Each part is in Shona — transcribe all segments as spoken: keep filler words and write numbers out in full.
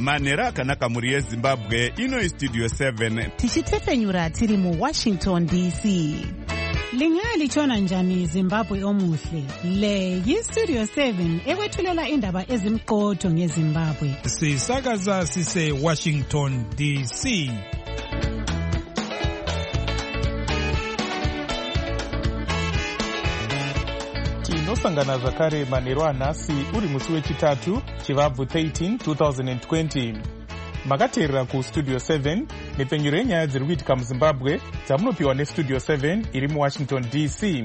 manhero akanaka mhuri yezimbabwe. Ino istudio seven tichitefenyura tiri muwashington D C. Lingalitshona njani Zimbabwe omuhle? Le yistudio seven ekwethulela indaba ezimqotho ngeZimbabwe. Sisakaza sise Washington D C. Tinosangana zvakare manhero anhasi uri musi wechitatu chivabvu thirteen twenty twenty. Makateerera kustudio seven nepfenyuro yenyaya dziri kuitika muZimbabwe dzamunopiwa nestudio seven iri muWashington D C.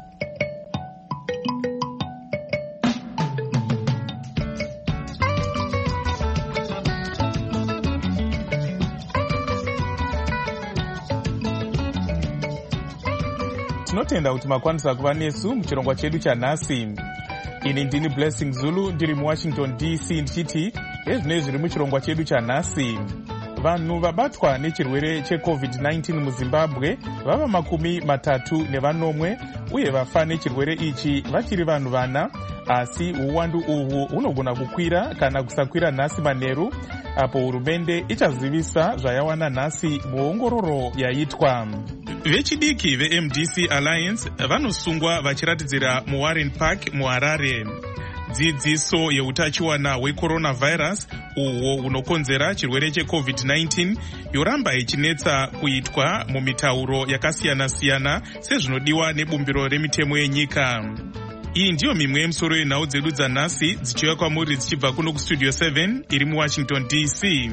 Tinotenda kuti makwanisa kuva nesu muchirongwa chedu chanhasi. Ini ndini Blessing Zulu ndiri muWashington D C ndichiti ezvinoi zviri muchirongwa chedu chanhasi. Vanhu vabatwa nechirwere checovid nineteen muZimbabwe vava makumi matatu nevanomwe uye vafa nechirwere ichi vachiri vanhu vana, asi uwandu uhwu hunogona kukwira kana kusakwira nhasi manheru apo hurumende ichazivisa zvayawana nhasi muongororo yaitwa. Vechidiki veM D C Alliance vanosungwa vachiratidzira muWarren Park muHarare. Dzidziso yeutachiwana hwecoronavirus uhwo hunokonzera chirwere checovid nineteen yoramba ichinetsa kuitwa mumitauro yakasiyana-siyana sezvinodiwa nebumbiro remitemo yenyika. Iyi ndiyo mimwe yemisoro yenhau dzedu dzanhasi dzichiuya kwamuri dzichibva kuno kustudio seven iri muWashington D C.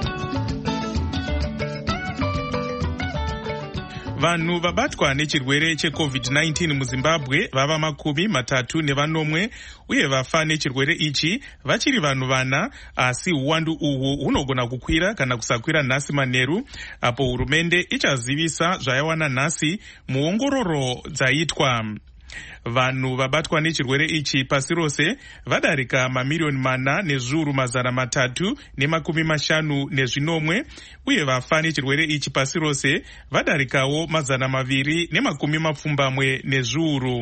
Vanhu vabatwa nechirwere checovid nineteen muZimbabwe vava makumi matatu nevanomwe uye vafa nechirwere ichi vachiri vanhu vana, asi uwandu uhwu hunogona kukwira kana kusakwira nhasi manheru apo hurumende ichazivisa zvayawana nhasi muongororo dzaitwa. Vanhu vabatwa nechirwere ichi pasi rose vadarika mamiriyoni mana nezviuru mazana matatu nemakumi mashanu nezvinomwe uye vafa nechirwere ichi pasi rose vadarikawo mazana maviri nemakumi mapfumbamwe nezviuru.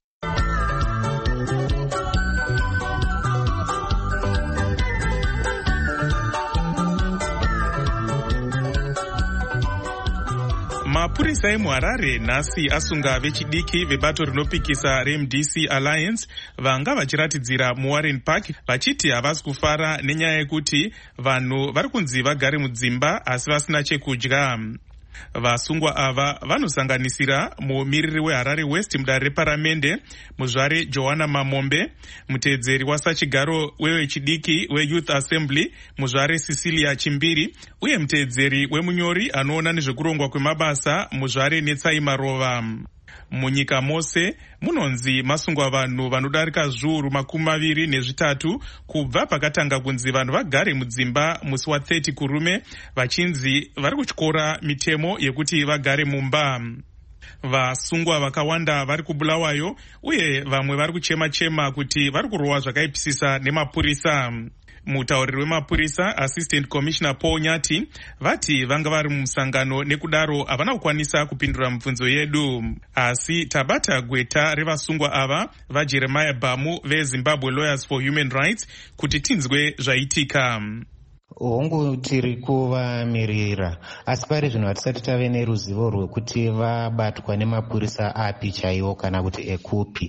Mapurisa emuHarare nhasi asunga vechidiki vebato rinopikisa reM D C Alliance vanga vachiratidzira muWarren Park vachiti havasi kufara nenyaya yekuti vanhu vari kunzi vagare mudzimba asi vasina chekudya. Vasungwa ava vanosanganisira mumiriri weHarare West mudare reparamende muzvare Johanna Mamombe, muteedzeri wasachigaro wevechidiki weYouth Assembly muzvare Cecilia Chimbiri uye muteedzeri wemunyori anoona nezvekurongwa kwemabasa muzvare Netsai Marova. Munyika mose munonzi masungwa vanhu vanodarika zviuru makumi maviri nezvitatu kubva pakatanga kunzi vanhu vagare mudzimba musi wathirty kurume vachinzi vari kutyora mitemo yekuti vagare mumba. Vasungwa vakawanda vari kubulawayo uye vamwe vari kuchema-chema kuti vari kurohwa zvakaipisisa nemapurisa. Mutauriri wemapurisa Assistant Commissioner Paul Nyati vati vanga vari mumusangano nekudaro havana kukwanisa kupindura mibvunzo yedu, asi tabata gweta revasungwa ava vaJeremiah Bamu veZimbabwe Lawyers for Human Rights kuti tinzwe zvaitika. Hongu tiri kuvamirira, asi pari zvino hatisati tave neruzivo rwekuti vabatwa nemapurisa api chaiwo kana kuti ekupi.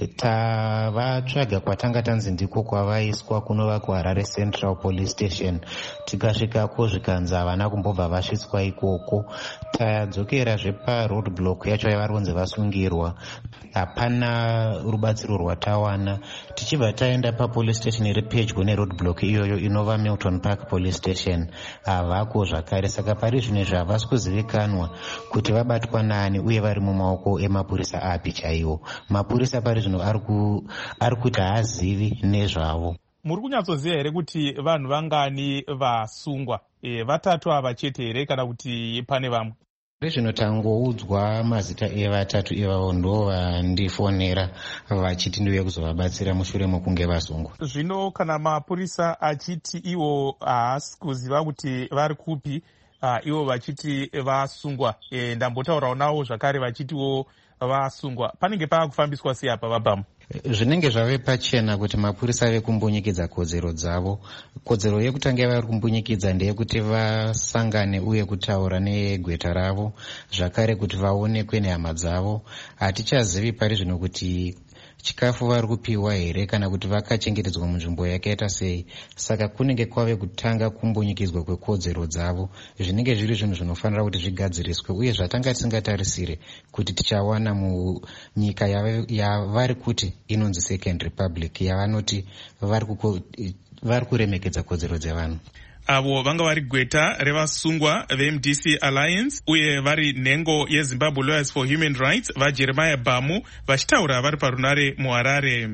Tavatsvaga kwatanga tanzi ndiko kwavaiswa kunova kuHarare Central Police Station. Tikasvikako zvikanzi havana kumbobva vasvitswa ikoko. Tadzokerazve paroadblock yacho yavari kunzi vasungirwa. Hapana rubatsiro rwatawana. Tichibva taenda papolice station iri pedyo neroadblock iyoyo inova Milton Park Police Station, havako zvakare. Saka pari zvino izvi havasi kuzivikanwa kuti vabatwa nani uye vari mumaoko emapurisa api chaiwo. Mapurisa pari zvino ari kuti haazivi nezvavo. Muri kunyatsoziva here kuti vanhu vangani vasungwa? E, vatatu ava chete here kana kuti pane vamwe? Rezvinotangoudzwa mazita evatatu ivavo ndo vandifonera vachiti ndiuye kuzovabatsira mushure mokunge vasungwa. Zvino kana mapurisa achiti ivo haasi kuziva kuti vari kupi, uh, ivo vachiti vasungwa, e, ndambotaurawo navo zvakare vachitiwo vasungwa, panenge pava kufambiswa sei apa vaBhamu? Zvinenge zvave pachena kuti mapurisa vekumbonyikidza kodzero dzavo. Kodzero yekutanga vari kumbonyikidza ndeyekuti vasangane uye kutaura negweta ravo, zvakare kuti vaonekwe nehama dzavo. Hatichazivi pari zvino kuti chikafu vari kupiwa here kana kuti vakachengetedzwa munzvimbo yakaita sei. Saka kunenge kwave kutanga kumbonyikidzwa kwekodzero dzavo, zvinenge zviri zvinhu zvinofanira kuti zvigadziriswe uye zvatanga tisingatarisire kuti tichawana munyika yavari kuti inonzi Second Republic, yavanoti vari kuremekedza kodzero dzevanhu. Avo vanga vari gweta revasungwa veM D C Alliance uye vari nhengo yeZimbabwe Lawyers for Human Rights vaJeremiah Bhamu vachitaura vari parunare muHarare.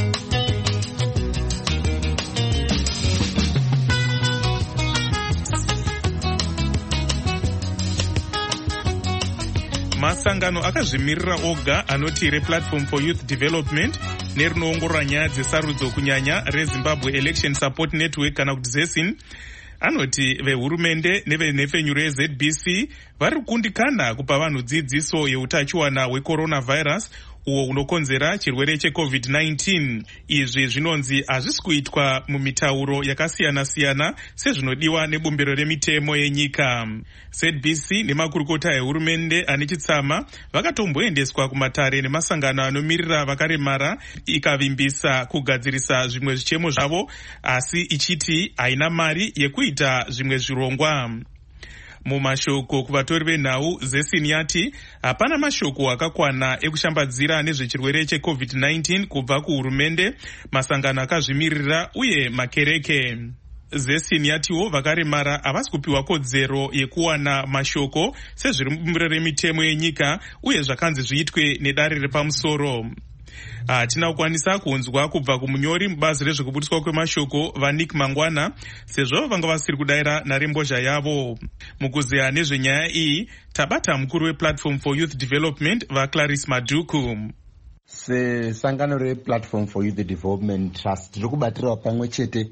Masangano akazvimirira oga anoti rePlatform for Youth Development nerinoongorora nyaya dzesarudzo kunyanya reZimbabwe Election Support Network kana kuti ZESIN anoti vehurumende nevenhepfenyuro yeZ B C vari kukundikana kupa vanhu dzidziso yeutachiwana hwecoronavirus uwo unokonzera chirwere checovid nineteen. Izvi zvinonzi hazvisi kuitwa mumitauro yakasiyana-siyana sezvinodiwa nebumbiro remitemo yenyika. Z B C nemakurukota ehurumende ane chitsama vakatomboendeswa kumatare nemasangano anomirira vakaremara ikavimbisa kugadzirisa zvimwe zvichemo zvavo, asi ichiti haina mari yekuita zvimwe zvirongwa. Mumashoko kuvatori venhau, ZESIN yati hapana mashoko akakwana ekushambadzira nezvechirwere checovid nineteen kubva kuhurumende, masangano akazvimirira uye makereke. ZESIN yatiwo vakaremara havasi kupiwa kodzero yekuwana mashoko sezviri mubumbiro remitemo yenyika uye zvakanzi zviitwe nedare repamusoro. Hatina uh, kukwanisa kunzwa kubva kumunyori mubazi rezvekubudiswa kwemashoko vaNick Mangwana sezvo vanga vasiri kudayira narembozha yavo. Mukuzeya nezvenyaya iyi tabata mukuru wePlatform for Youth Development vaClarice Madhuku. Sesangano rePlatform for Youth Development Trust tiri kubatirawo pamwe chete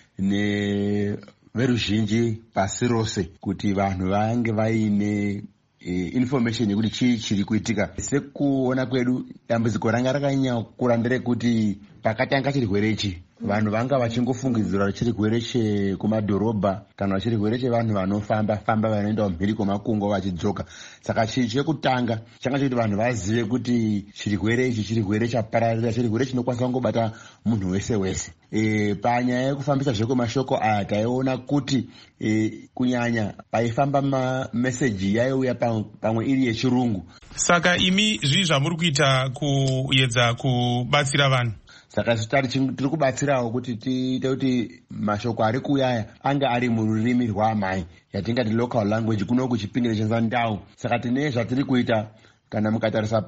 neveruzhinji pasi rose kuti vanhu vange vaine information yekuti chii chiri kuitika. Sekuona kwedu dambudziko ranga rakanyanya kukura nderekuti pakatanga chirwere ichi vanhu vanga vachingofungidzira chirwere chekumadhorobha kana chirwere chevanhu vanofamba famba vanoenda kumhiri kwemakungwa vachidzoka. Saka chii chekutanga changa chekuti vanhu vazive kuti chirwere ichi chirwere chapararira, chirwere chinokwanisa kungobata munhu wese wese. E, panyaya yekufambisa zvekwemashoko aya taiona kuti e, kunyanya paifamba mameseji yaiuya pamwe iri yechirungu. Saka imi zvii zvamuri kuita kuedza kubatsira vanhu? Saka tiri kubatsirawo kuti tiite kuti mashoko ari kuuyaya anga ari mururimi rwaamai yatingati local language kuno kuchipingire chenzandau. Saka tine zvatiri kuita kana mukatarisa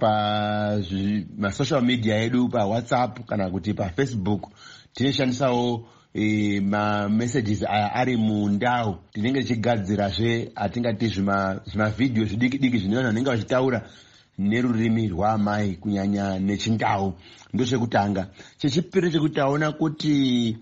pamasocial media edu paWhatsApp kana kuti paFacebook tinoshandisawo e, mamessages aya ari mundau. Tinenge tichigadzirazve atingati zvimavidhio zvidiki diki zvine vanhu vanenge vachitaura nerurimi rwaamai kunyanya nechindau. Ndo chekutanga. Chechipiri chekuti taona kuti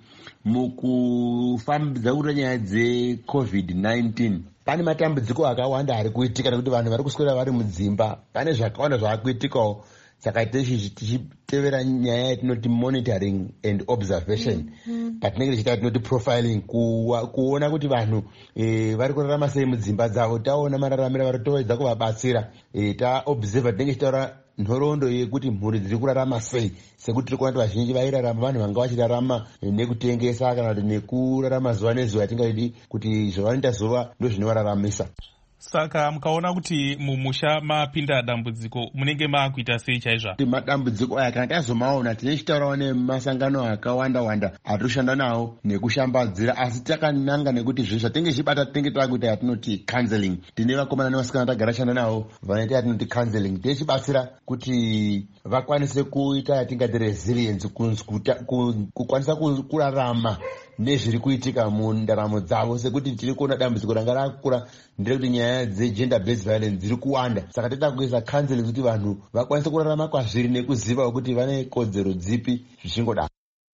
mukufambidza kuti nyaya dzecovid nineteen pane matambudziko akawanda ari kuitika nekuti vanhu vari kuswera vari mudzimba. Pane zvakawanda zvaakuitikawo. Saka tichitevera nyaya yatinoti monitoring and observation, mm-hmm. patinenge tichita tinoti profiling, kuona kuti vanhu e, vari kurarama sei mudzimba dzavo. Taona mararamiro vari toedza kuvabatsira. E, taobserva tinenge tichitaura nhoroondo yekuti mhuri dziri kurarama sei, sekuti tiri kuona kuti vazhinji vairarama vanhu vanga vachirarama nekutengesa kana kuti nekurarama zuva nezuva. Tingadi kuti zvavanoita zuva ndo zvinovararamisa. Saka mukaona kuti mumusha mapinda dambudziko munenge maakuita sei chaizva? Madambudziko aya kana tazomaona tinechitaurawo nemasangano akawanda wanda atinoshanda nawo nekushambadzira, asi takananga nekuti zvinhu zvatinenge chibata tinenge takuita yatinoti counseling. Tine vakomana nevasikana tagara shanda nawo vanoita yatinoti counseling. Tichibatsira kuti vakwanise kuita yatingati resilience, kukwanisa kurarama nezviri kuitika mundaramo dzavo. Sekuti tiri kuona dambudziko ranga rakura nderekuti nyaya dzegender based violence dziri kuwanda. Saka tinoda kuisa counseling kuti vanhu vakwanise kurarama kwazviri nekuziva kuti vane kodzero dzipi zvichingodaro.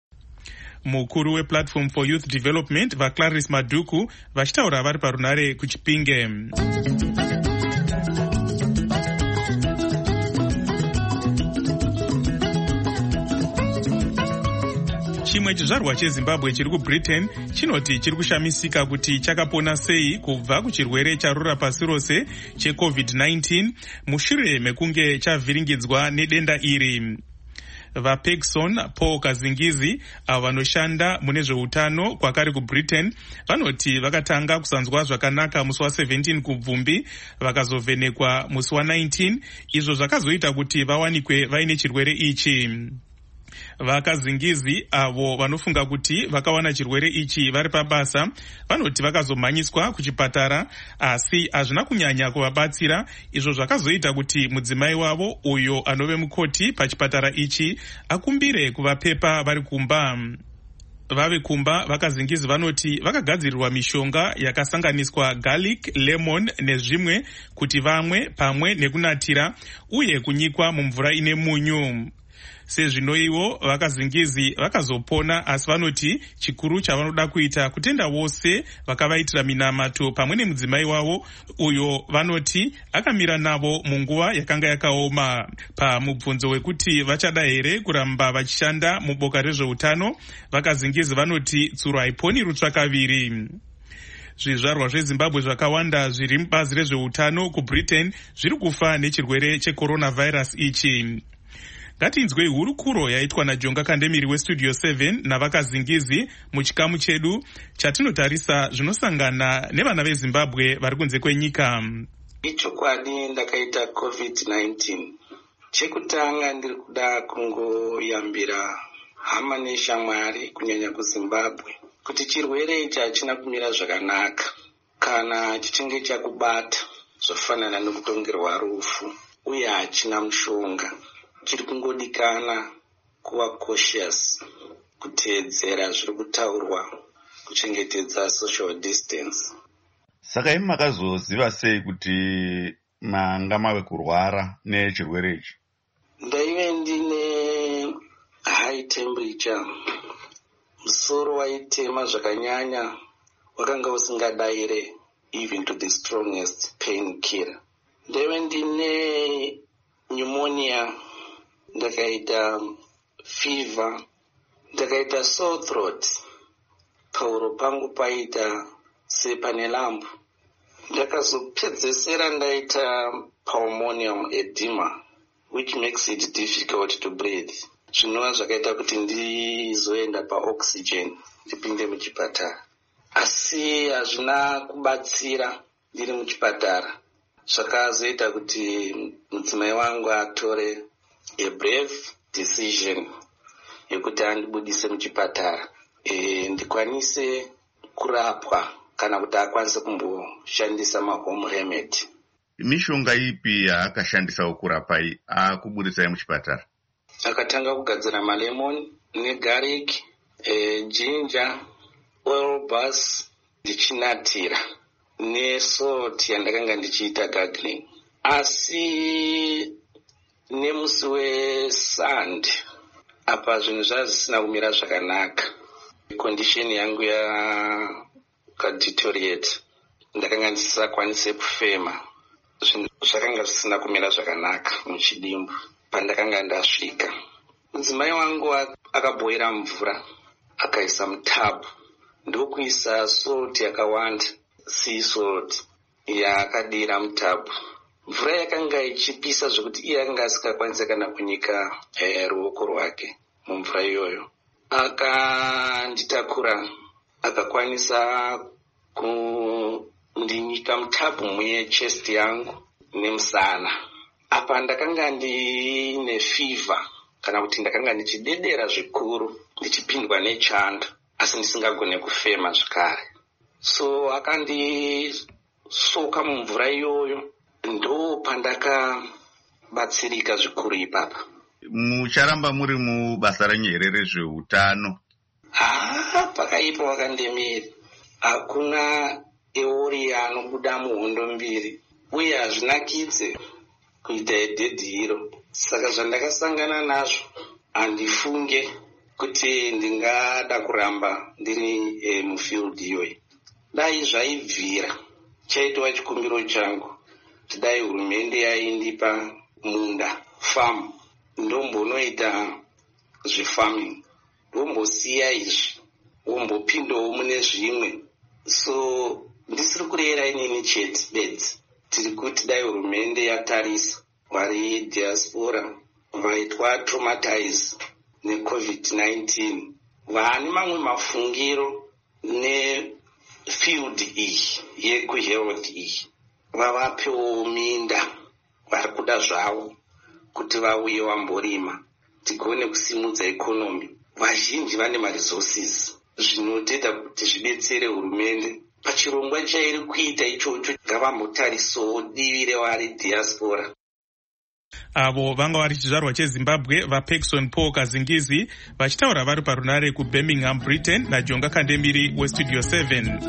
Mukuru wePlatform for Youth Development vaClarice Madhuku vachitaura vari parunare kuChipinge. chimwe chizvarwa chezimbabwe chiri kubritain chinoti chiri kushamisika kuti chakapona sei kubva kuchirwere charura pasi rose checovid nineteen mushure mekunge chavhiringidzwa nedenda iri. VaPegson Paul Kazingizi avo vanoshanda mune zveutano kwakare kubritain vanoti vakatanga kusanzwa zvakanaka musi wa17 kubvumbi vakazovhenekwa musi wa19 izvo zvakazoita kuti vawanikwe vaine chirwere ichi. VaKazingizi avo vanofunga kuti vakawana chirwere ichi vari pabasa vanoti vakazomhanyiswa kuchipatara asi hazvina kunyanya kuvabatsira izvo zvakazoita kuti mudzimai wavo uyo anove mukoti pachipatara ichi akumbire kuvapepa vari kumba. Vave kumba VaKazingizi vanoti vakagadzirirwa mishonga yakasanganiswa garlic, lemon nezvimwe kuti vamwe pamwe nekunatira uye kunyikwa mumvura ine munyu. Sezvinoivo VaKazingizi vakazopona asi vanoti chikuru chavanoda kuita kutenda vose vakavaitira minamato pamwe nemudzimai wavo uyo vanoti akamira navo munguva yakanga yakaoma. Pamubvunzo wekuti vachada here kuramba vachishanda muboka rezveutano, VaKazingizi vanoti tsuro haiponi rutsvakaviri. Zvizvarwa zveZimbabwe zvakawanda zviri mubazi rezveutano kubritain zviri kufa nechirwere checoronavirus ichi. Ngatinzwei hurukuro yaitwa naJonga Kandemiri weStudio seven navaKazingizi muchikamu chedu chatinotarisa zvinosangana nevana veZimbabwe vari kunze kwenyika. Ichokwadi ndakaita covid nineteen. Chekutanga ndiri kuda kungoyambira hama neshamwari kunyanya kuZimbabwe kuti chirwere ichi hachina kumira zvakanaka. Kana chichinge chakubata zvofanana nekutongerwa rufu uye hachina mushonga. Chiri kungodikana kuva cautious, kuteedzera zviri kutaurwa, kuchengetedza social distance. Saka imi makazoziva sei kuti manga mave kurwara nechirwere ichi? Ndaive ndine high temperature, musoro waitema zvakanyanya, wakanga usingadaire even to the strongest pain killer. Ndaive ndine pneumonia, ndakaita fever, ndakaita sore throat, pauro pangu paita sepane lambu. Ndakazopedzesera ndaita pulmonary edema, which makes it difficult to breathe. Zvinova zvakaita kuti ndizoenda paoxygen ndipinde muchipatara. Asi hazvina kubatsira ndiri muchipatara. Zvakazoita kuti mudzimai wangu atore a brave decision yekuti andibudise muchipatara e, ndikwanise kurapwa kana kuti akwanise kumboshandisa mahome remedy. Mishonga ipi yaakashandisa kurapai akubudisai muchipatara? Akatanga kugadzira malemon negarlic, e, ginger, oil bus ndichinatira nesalt yandakanga ndichiita gargling. Asi nemusi weSunday apa zvinhu zvazvisina kumira zvakanaka. Condition yangu yakadeteriorate, ndakanga ndisakwanise kufema. Zvinhu zvakanga zvisina kumira zvakanaka muchidimbu. Pandakanga ndasvika, mudzimai wangu akabhoira mvura akaisa mutabhu ndokuisa salt yakawanda, sea salt yaakadira mutabhu. Mvura yakanga ichipisa zvokuti iye akanga asikakwanisa kana kunyika eh, ruoko rwake mumvura iyoyo. Akanditakura akakwanisa kundinyika mutabhu muchest yangu nemusana. Apa ndakanga ndine fever, kana kuti ndakanga ndichidedera zvikuru, ndichipindwa nechando asi ndisingagone kufema zvakare. So akandisoka mumvura iyoyo, ndo pandakabatsirika zvikuru ipapa. Mucharamba muri mubasa renyu here rezveutano? Ah, pakaipa wakandemiri. Hakuna eori anobuda muhondo mbiri, uye hazvinakidze kuita edhedhi hiro. Saka zvandakasangana nazvo handifunge kuti ndingada kuramba ndiri e, mufield iyoyo. Dai zvaibvira chaitwa chikumbiro changu kuti dai hurumende yaindipa munda farm ndombonoita zvefarming, wombosiya izvi wombopindawo mune zvimwe. So ndisiri kurera inini chete bedzi, tiri kuti dai hurumende yatarisa vari diaspora vaitwa traumatized necovid nineteen, vane mamwe mafungiro nefield iyi yekuhealth iyi, vavapewo minda vari kuda zvavo kuti vauye vamborima tigone kusimudza ikonomi. Vazhinji vane maresources zvinotoita kuti zvibetsere hurumende pachirongwa chairi kuita ichocho. Ngavambotarisawo divi revari diaspora. Avo vanga vari chizvarwa cheZimbabwe vaPaxson Paul Kazingizi vachitaura vari parunare kuBirmingham, Britain, naJonga Kandemiri weStudio seven.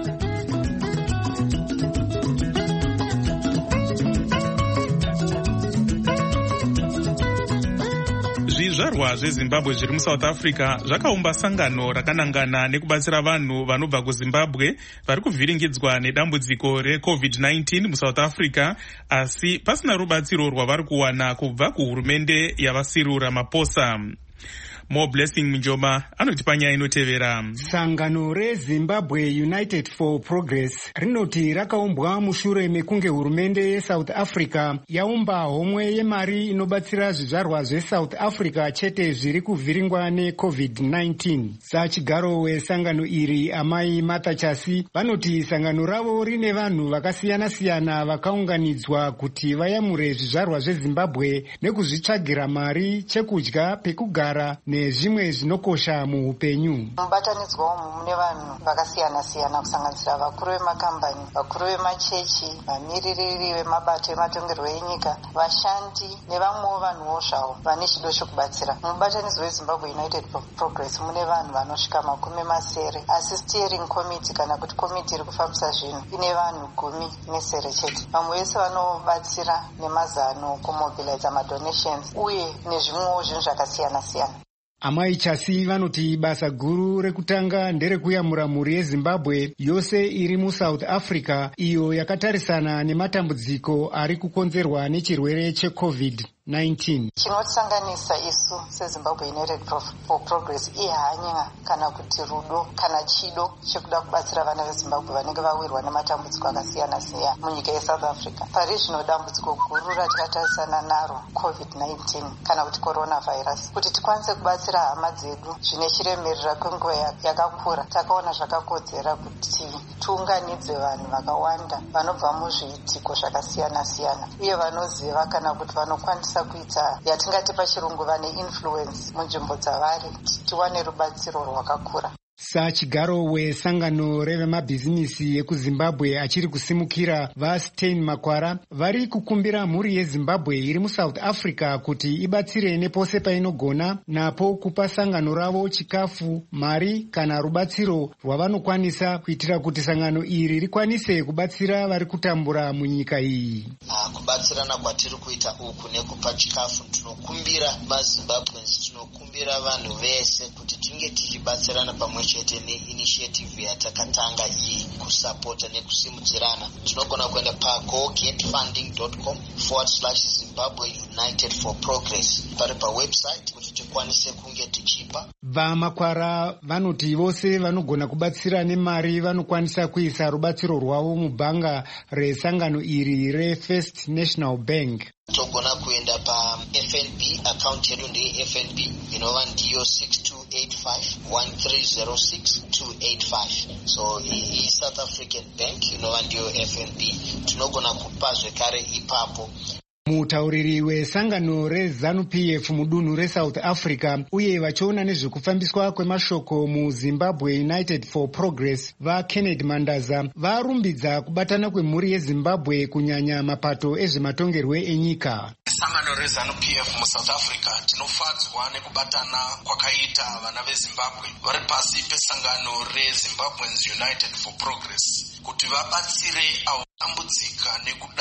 Zvizvarwa zveZimbabwe zviri muSouth Africa zvakaumba sangano rakanangana nekubatsira vanhu vanobva kuZimbabwe vari kuvhiringidzwa nedambudziko recovid nineteen muSouth Africa, asi pasina rubatsiro rwavari kuwana kubva kuhurumende yavaCyril Ramaphosa. More Blessing Njoma anotipa nyaya inotevera. Sangano reZimbabwe United for Progress rinoti rakaumbwa mushure mekunge hurumende yeSouth Africa yaumba homwe yemari inobatsira zvizvarwa zveSouth Africa chete zviri kuvhiringwa necovid nineteen. Sachigaro wesangano iri Amai Martha Chasi vanoti sangano ravo rine vanhu vakasiyana-siyana vakaunganidzwa kuti vayamure zvizvarwa zveZimbabwe nekuzvitsvagira mari, chekudya, pekugara nezvimwe zvinokosha muupenyu. Mubatanidzwa umu mune vanhu vakasiyana-siyana kusanganisira vakuru vemakambani, vakuru vemachechi, vamiririri vemabato ematongerwo enyika, vashandi nevamwewo vanhuwo zvavo vane chido chokubatsira. Mubatanidzwa weZimbabwe United for Progress mune vanhu vanosvika makumi masere, asi steering committee kana kuti komiti iri kufambisa zvinhu ine vanhu gumi nesere chete. Vamwe vese vanobatsira nemazano kumobiliza madonations uye nezvimwewo zvinhu zvakasiyana-siyana. Amai Chasi vanoti basa guru rekutanga nderekuyamura mhuri yeZimbabwe yose iri muSouth Africa iyo yakatarisana nematambudziko ari kukonzerwa nechirwere checovid nineteen. Chinotisanganisa isu seZimbabwe United for Progress ihanya kana kuti rudo kana chido chekuda kubatsira vana veZimbabwe vanenge vawirwa nematambudziko akasiyana-siyana munyika yeSouth Africa. Pari zvino dambudziko guru ratakatarisana naro covid nineteen kana kuti coronavirus. Kuti tikwanise kubatsira hama dzedu zvine chiremerera kwenguva yakakura, takaona zvakakodzera kuti tiunganidze vanhu vakawanda vanobva muzviitiko zvakasiyana-siyana uye vanoziva kana kuti vanokwanisa kuita yatingati pachirungu vane influence munzvimbo dzavari, tiwane rubatsiro rwakakura. Sachigaro wesangano revemabhizinisi ekuZimbabwe achiri kusimukira vaStein Makwara vari kukumbira mhuri yeZimbabwe iri muSouth Africa kuti ibatsire nepose painogona, napo kupa sangano ravo chikafu, mari kana rubatsiro rwavanokwanisa kuitira kuti sangano iri rikwanise kubatsira vari kutambura munyika iyi. Ah, kubatsirana kwatiri kuita uku nekupa chikafu, tinokumbira maZimbabweans, tinokumbira vanhu vese kuti tinge tichibatsirana pamwe chete neinitiative yatakatanga iyi kusapota nekusimudzirana. Tinogona kuenda pa gogetfunding.com forward slash Zimbabwe United for Progress pari pa website kuti tikwanise kunge tichipa. VaMakwara vanoti vose vanogona kubatsira nemari vanokwanisa kuisa rubatsiro rwavo mubhanga resangano iri reFirst National Bank. Togona kuenda pa F N B account yedu ndi F N B inova ndiyo six two eight five one three zero six two eight five. So i South African Bank inova ndiyo F N B. Tinogona kupa zvekare ipapo. Mutauriri wesangano reZANU P F mudunhu reSouth Africa uye vachiona nezvekufambiswa kwemashoko muZimbabwe United for Progress vaKenneth Mandaza varumbidza kubatana kwemhuri yeZimbabwe kunyanya mapato ezvematongerwe enyika. Sangano reZANU P F muSouth Africa tinofadzwa nekubatana kwakaita vana veZimbabwe vari pasi pesangano reZimbabweans United for Progress kuti vabatsire avo dambudzika nekuda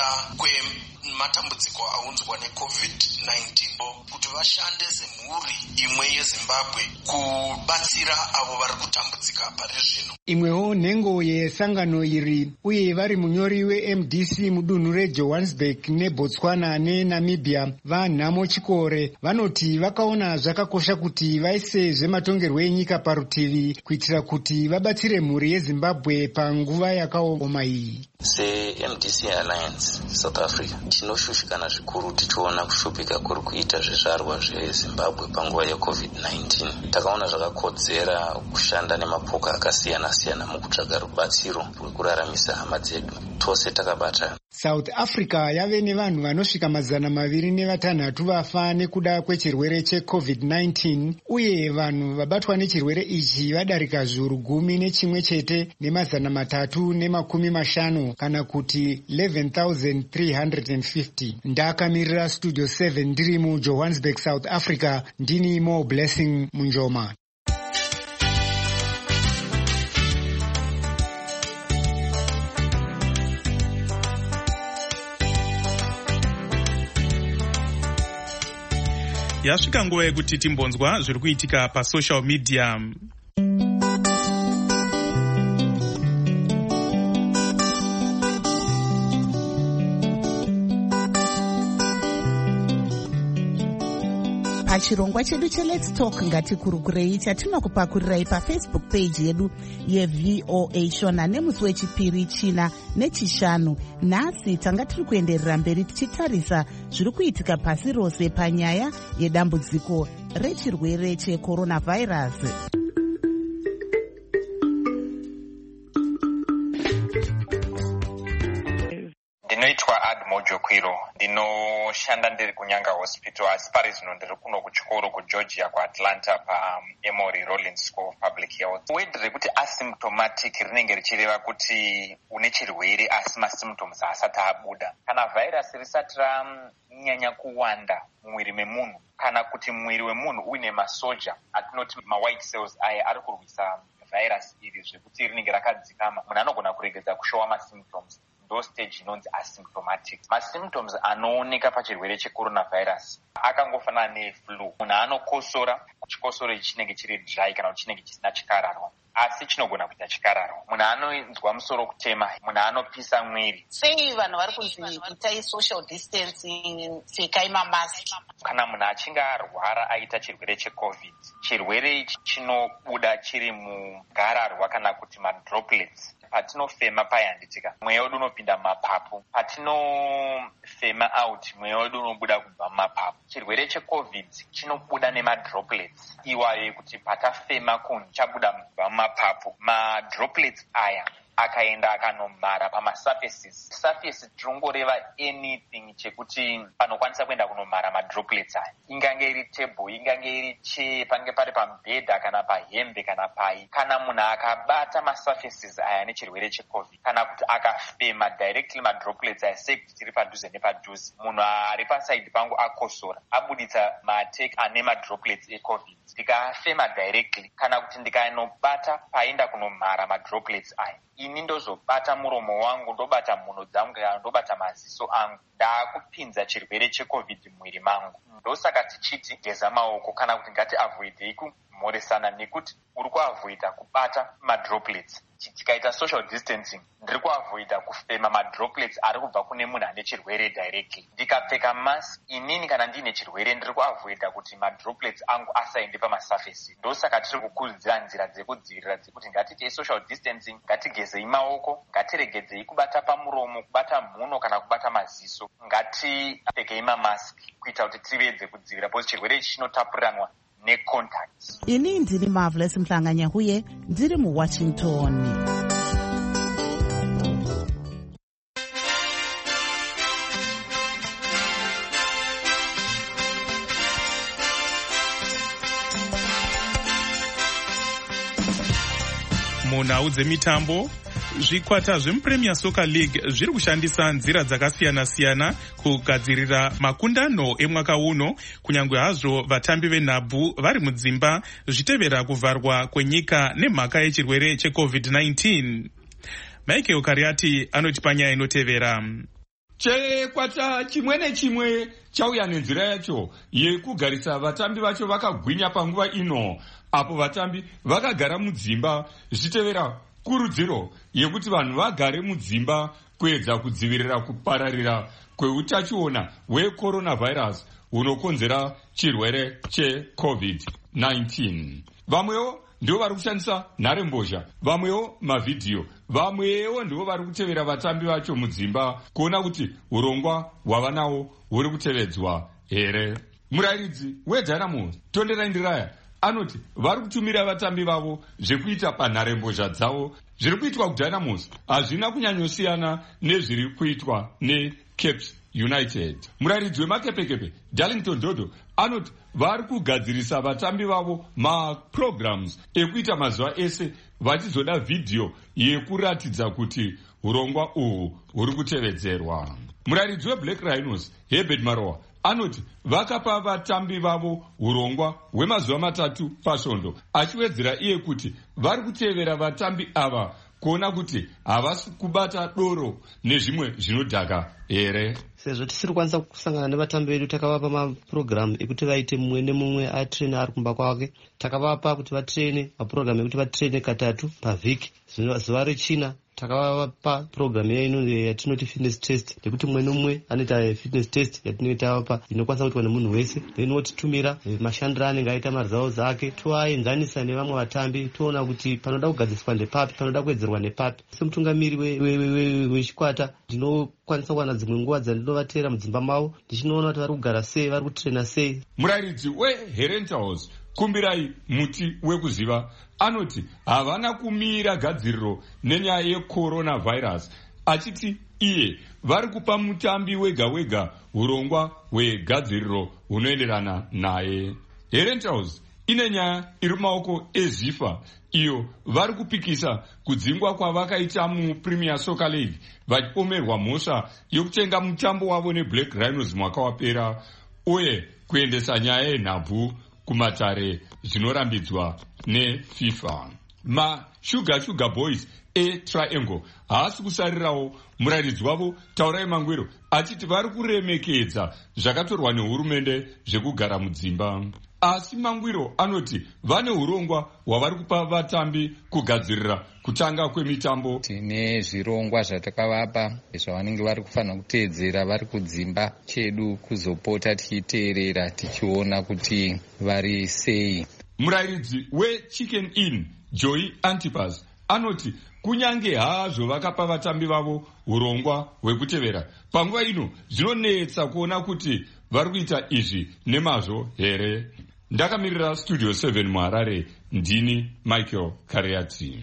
kwematambudziko aunzwa necovid nineteen kuti vashande semhuri imwe vezimbabwe kubatsira avo vari kutambudzika pari zvino. Imwewo nhengo yesangano iri uye vari munyori we-M D C mudunhu reJohannesburg neBotswana neNamibia vanhamo chikore vanoti vakaona zvakakosha kuti vaise zvematongerwo enyika parutivi kuitira kuti vabatsire mhuri yeZimbabwe panguva yakaoma iyi. Se-M D C Alliance South Africa tinoshushikana zvikuru tichiona kushupika kuri kuita zvizvarwa zveZimbabwe panguva yecovid nineteen. Takaona zvakakodzera kushanda nemapoka akasiyana siyana mukutsvaga rubatsiro rwekuraramisa hama dzedu tose takabata. South Africa yave nevanhu vanosvika mazana maviri nevatanhatu vafa nekuda kwechirwere checovid nineteen uye vanhu vabatwa nechirwere ichi vadarika zviuru gumi nechimwe chete nemazana matatu nemakumi mashanu kana kuti eleven thousand three hundred fifty. Ndakamirira studio seven ndiri muJohannesburg, South Africa. Ndini Mo Blessing Munjoma. Yasvika nguva yekuti timbonzwa zviri kuitika pasocial media. Pachirongwa chedu cheLet's Talk ngatikurukurei chatinokupakurirai pafacebook page yedu yeV O A Shona nemusi wechipiri china nechishanu. Nhasi tanga tiri kuenderera mberi tichitarisa zviri kuitika pasi rose panyaya yedambudziko rechirwere checoronavirus. Ndinoitwa Admojo Kwiro, ndinoshanda ndiri kunyanga hospital asi pari zvino ndiri kuno kuchikoro kuGeorgia kuAtlanta paEmory Rollins School of Public Health. Word rekuti asymptomatic rinenge richireva kuti une chirwere asi masymptoms asati abuda. Kana virus risati ranyanya kuwanda mumwiri memunhu kana kuti mwiri wemunhu uine masoja atinoti ma-white cells aya ari kurwisa virus iri zvekuti rinenge rakadzikama, munhu anogona kuregedza kushowa masymptoms. Ndo stage inonzi asymptomatic. Masymptoms anooneka pachirwere checoronavirus akangofanana neflu. Munhu anokosora, chikosoro ichi chinenge chiri dry kana kuti chinenge chisina chikararwa, asi chinogona kuita chikararwa. Munhu anonzwa musoro kutema, munhu anopisa mwiri. Sei vanhu vari kunzi itai social distancing, pfekai mamaski. Kana munhu achinge arwara aita chirwere checovid, chirwere ichi chinobuda chiri mugararwa kana kuti madroplets. Patinofema payanditika mweya wedu unopinda mumapapu, patinofema out mweya wedu unobuda kubva mumapapu. Chirwere checovid chinobuda nemadroplets iwayo kuti patafema kunhu chabuda kubva mumapapu. Madroplets aya akaenda akanomhara pamasurfaces. Surface tirongoreva anything chekuti panokwanisa kuenda kunomhara madroplets aya. Ingange iri table, ingange iri chair, pange pari pamubhedha kana pahembe kana pai. Kana munhu akabata masurfaces aya nechirwere checovid kana kuti akafema directly madroplets aya sekuti tiri padhuze nepadhuze, munhu ari pasaidi pangu akosora abuditsa mateke ane madroplets ecovid, ndikafema directly kana kuti ndikanobata paenda kunomhara madroplets aya, ini ndozobata muromo wangu, ndobata mhuno dzangu kana ndobata maziso angu, ndaakupinza chirwere checovid mumwiri mangu. Ndosaka tichiti geza maoko kana kuti ngati avoidei kumhoresana nekuti uri kuavoida kubata madroplets. Tikaita social distancing ndiri kuavoida kufema madroplets ari kubva kune munhu ane chirwere directly. Ndikapfeka mask inini kana ndiine chirwere ndiri kuavoida kuti madroplets angu asaende pamasurface. Ndosaka tiri kukurudzira nzira dzekudzivirira dzekuti ngatiitei social distancing, ngatigezei maoko, ngatiregedzei kubata pamuromo, kubata mhuno kana kubata maziso, ngatipfekei mamask kuita kuti tivedze kudzivirira because chirwere ichi chinotapuriranwa necontacts. Ini ndini Marvelous Mhlanganyahuye ndiri muWashington. Munhau dzemitambo, zvikwata zvemuPremier Soccer League zviri kushandisa nzira dzakasiyana-siyana kugadzirira makundano emwaka uno, kunyange hazvo vatambi venhabvu vari mudzimba zvitevera kuvharwa kwenyika nemhaka yechirwere checovid nineteen. Michael Kariati anoti panyaya inotevera. chekwata chimwe nechimwe chauya nenzira yacho yekugarisa vatambi vacho vakagwinya panguva ino, apo vatambi vakagara mudzimba zvichitevera kurudziro yekuti vanhu vagare mudzimba kuedza kudzivirira kupararira kweutachiona hwecoronavirus hunokonzera chirwere checovid nineteen. Vamwewo ndivo vari kushandisa nharembozha, vamwewo mavhidhiyo, vamwewo ndivo vari kutevera vatambi vacho mudzimba kuona kuti urongwa hwavanawo huri kutevedzwa here. Murayiridzi wedynamo Tonderai Ndiraya anoti vari kutumira vatambi vavo zvekuita panharembozha dzavo. Zviri kuitwa kuDynamos hazvina kunyanyosiyana nezviri kuitwa neCape United. Murayiridzi wemakepekepe Darlington Dodo anoti vari kugadzirisa vatambi vavo maprograms ekuita mazuva ese vachizoda vhidhiyo yekuratidza kuti urongwa uhwu huri kutevedzerwa. Murayiridzi weBlack Rhinos Herbert Marowa anoti vakapa vatambi vavo urongwa hwemazuva matatu pasvondo, achiwedzera iye kuti vari kutevera vatambi ava kuona kuti havasi kubata doro nezvimwe zvinodhaka here. Sezvo tisiri kwanisa kusangana nevatambi vedu, takavapa mapurogiramu ekuti vaite mumwe nemumwe atrene ari kumba kwake. Takavapa kuti vatrene mapurogiramu ekuti vatrene katatu pavhiki. Zuva rechina takavapa purogiramu ino yatinoti fitness test, nekuti mumwe nomumwe anoita fitness test yatinenge tavapa inokwanisa kuitwa nemunhu wese. Then votitumira mashandiro anenge aita maresults ake, toaenzanisa nevamwe vatambi, toona kuti panoda kugadziswa ndepapi, panoda kuwedzerwa nepapi. Semutungamiri wechikwata ndinokwanisa kuwana dzimwe nguva dzandinovateera mudzimba mavo ndichinoona kuti vari kugara sei, vari kutrena sei. Murayiridzi weHerentals Kumbirai Muti wekuziva anoti havana kumira gadziriro nenyaya yecoronavirus, achiti iye vari kupa mutambi wega wega urongwa hwegadziriro hunoenderana naye. Herentals ine nyaya iri mumaoko ezvifa iyo vari kupikisa kudzingwa kwavakaita muPremier Soccer League vachipomerwa mhosva yokutenga mutambo wavo neBlack Rhinos mwaka wapera, uye kuendesa nyaya yenhabvu kumatare zvinorambidzwa neFIFA. MaSugar Sugar Boys eTriangle haasi kusarirawo murayiridzi wavo Taurai Mangwiro achiti vari kuremekedza zvakatorwa nehurumende zvekugara mudzimba. Asi Mangwiro anoti vane urongwa hwavari kupa vatambi kugadzirira kutanga kwemitambo. Tine zvirongwa zvatakavapa zvavanenge vari kufanira kuteedzera vari kudzimba chedu, kuzopota tichiteerera tichiona kuti vari sei. Murayiridzi weChicken Inn Joy Antipas anoti kunyange hazvo vakapa vatambi vavo urongwa hwekutevera, panguva ino zvinonetsa kuona kuti vari kuita izvi nemazvo here. Ndakamirira Studio seven muHarare, ndini Michael Kariati.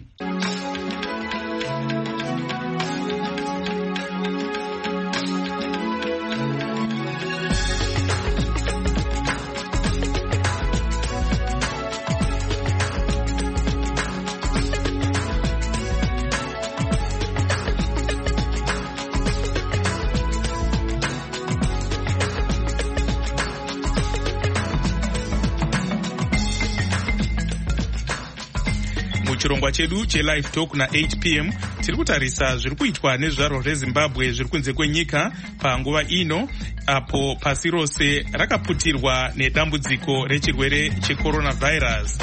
Chirongwa chedu cheLive Talk na eight p m tiri kutarisa zviri kuitwa nezvizvarwa zveZimbabwe zviri kunze kwenyika panguva ino, apo pasi rose rakaputirwa nedambudziko rechirwere checoronavirus.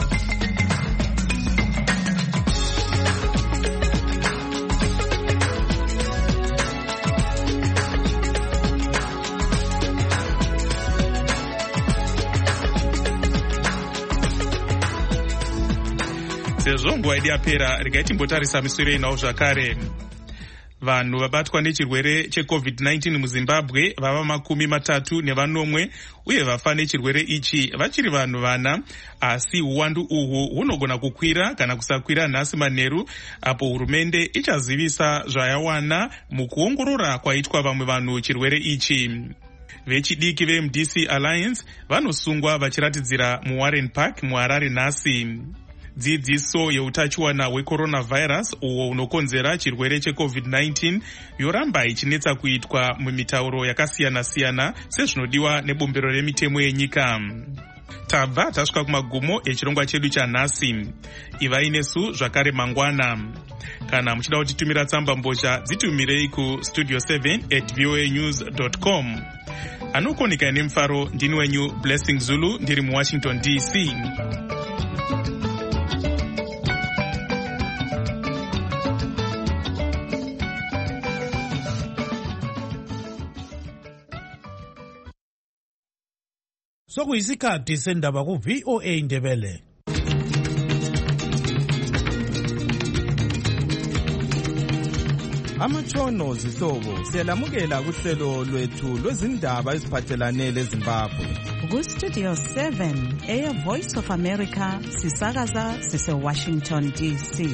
Sezvo nguva yedu yapera, regai timbotarisa misoro inawo zvakare. Vanhu vabatwa nechirwere checovid nineteen muZimbabwe vava makumi matatu nevanomwe, uye vafa nechirwere ichi vachiri vanhu vana, asi uwandu uhwu hunogona kukwira kana kusakwira nhasi manheru, apo hurumende ichazivisa zvayawana mukuongorora kwaitwa vamwe vanhu chirwere ichi. Vechidiki veM D C Alliance vanosungwa vachiratidzira muWarren Park muHarare nhasi. Dzidziso yeutachiwana hwecoronavirus uwo unokonzera chirwere checovid nineteen yoramba ichinetsa kuitwa mumitauro yakasiyana-siyana sezvinodiwa nebumbiro remitemo yenyika. tabva tasvika kumagumo echirongwa chedu chanhasi. Ivai nesu zvakare mangwana. Kana muchida kutitumira tsamba mbozha dzitumirei ku studio seven at voa news dot com. Anokonika nemufaro ndini wenyu Blessing Zulu ndiri muWashington D C. Sokuyisikhathi sendaba ku V O A Ndebele. Amatshono zihlobo siyalamukela kuhlelo lwethu lwezindaba eziphathelane leZimbabwe. Ku Studio seven eya Voice of America sisakaza sise Washington D C.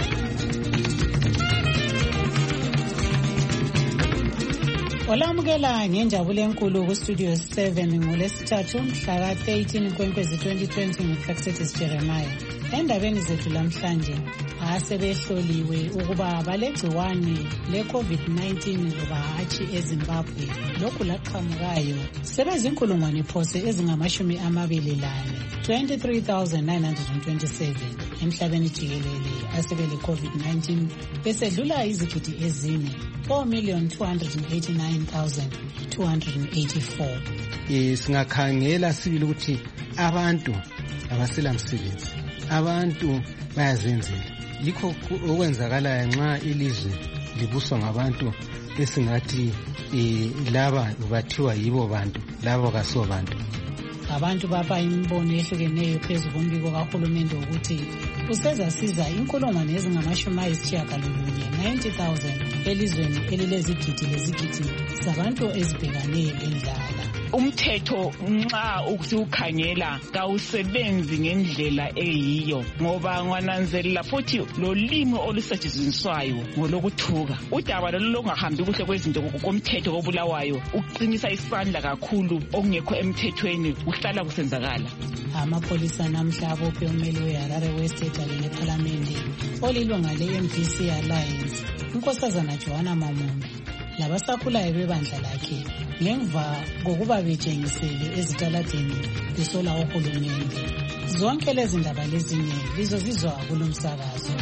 Olamukela ngenjabulo enkulu ku Studio seven ngolesithathu mhla ka thirteen Nkwenkwezi twenty twenty nguFlexetis Jeremiah. Endabeni zethu lamhlanje asebehloliwe ukuba balegciwane le-COVID nineteen loba hatshi eZimbabwe lokhu laqhamukayo sebezinkulungwane phose ezingamashumi amabili lane twenty-three thousand nine hundred twenty-seven emhlabeni jikelele asebele-COVID nineteen besedlula izigidi ezine four million two hundred eighty-nine thousand two hundred eighty-four. Eh singakhangela sibili ukuthi abantu abasela msebenzi, abantu bayazenzela. Yikho okwenzakalayo nxa ilizwe libuswa ngabantu esingathi eh laba bathiwa yibo bantu, laba kaso bantu. Abantu bapha imibono ehlukeneyo phezu kombiko kahulumende ukuthi usezasiza inkulungwane ezingamashumi ayisitshiyagalolunye ninety thousand elizweni elilezigidi lezigidi zabantu ezibhekane lendlala. Umthetho nxa ukusikhangela kawusebenzi ngendlela eyiyo ngoba ngwananzelela futhi lolimo olusetshenziswayo ngolokuthuka. Udaba lolu longahambi kuhle kwezinto komthetho obulawayo uqinisa isandla kakhulu okungekho emthethweni uhlala kusenzakala. Amapolisa namhla abophe ummeli weHarare West kanye lePhalamende olilunga le-M D C Alliance unkosazana Joanna Mamumbi labasakhulayo bebandla lakhe ngemva kokuba betshengisele ezitaladeni besola uhulumende. Zonke lezi ndaba lezinye lizozizwa kulomsakazo.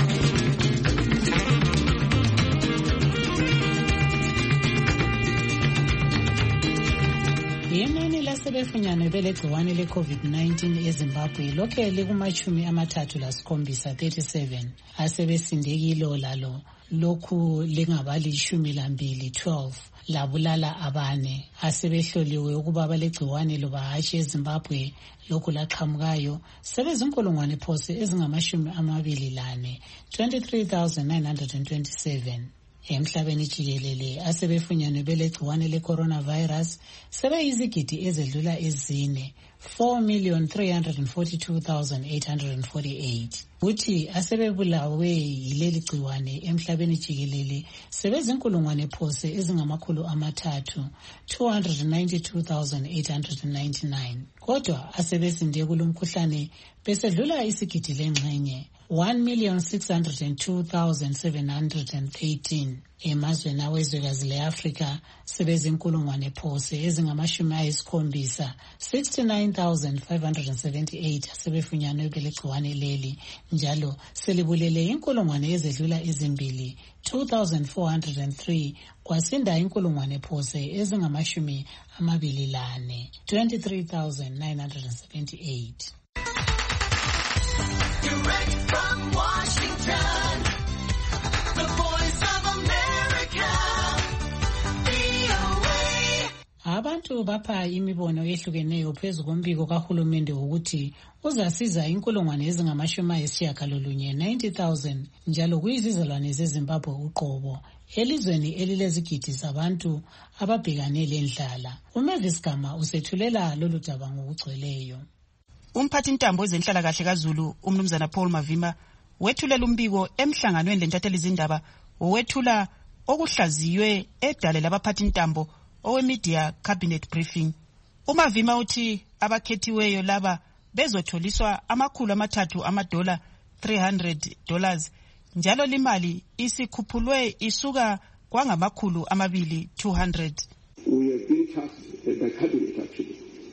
Inani lasebefunyanwe belegciwane le-COVID nineteen eZimbabwe lokhe likumashumi amathathu lasikhombisa thirty-seven asebesindekilo lalo lokhu lingabalishumi lambili twelve labulala abane asebehloliwe ukuba balegciwane loba hatshi eZimbabwe lokhu laqhamukayo sebezinkulungwane phose ezingamashumi amabili lane twenty-three thousand nine hundred twenty-seven. Emhlabeni jikelele asebefunyanwe belegciwane le-coronavirus sebeyizigidi ezedlula ezine four million three hundred forty-two thousand eight hundred forty-eight. Uthi asebebulawe yileli gciwane emhlabeni jikelele sebezinkulungwane phose ezingamakhulu amathathu two hundred ninety-two thousand eight hundred ninety-nine. Kodwa asebesinde kulomkhuhlane besedlula isigidi lengxenye one million six hundred two thousand seven hundred thirteen. Emazweni awezwekazi le-Afrika sebezinkulungwane phose ezingamashumi ayisikhombisa sixty-nine thousand five hundred seventy-eight asebefunyanwe belegciwane leli njalo selibulele inkulungwane ezedlula ezimbili two thousand four hundred three kwasinda inkulungwane phose ezingamashumi amabili lane twenty-three thousand nine hundred seventy-eight. Direct from Washington, the Voice of America, V O A. Abantu bapha imibono ehlukeneyo phezu kombiko kahulumende ukuthi uzasiza inkulungwane ezingamashumi ayisitshiyagalolunye ninety thousand njalo kuyizizalwane zeZimbabwe uqobo elizweni elilezigidi zabantu ababhekane lendlala. uMavis Gama usethulela lolu daba ngokugcweleyo. Umphathintambo wezenhlalakahle kaZulu umnumzana Paul Mavimba wethulela umbiko emhlanganweni lentatheli izindaba owethula okuhlaziywe edale labaphathintambo owe-media cabinet briefing. uMavimba uthi abakhethiweyo laba bezotholiswa amakhulu amathathu amadola three hundred dollars njalo limali isikhuphulwe isuka kwangamakhulu amabili two hundred. We have been tasked by cabinet actually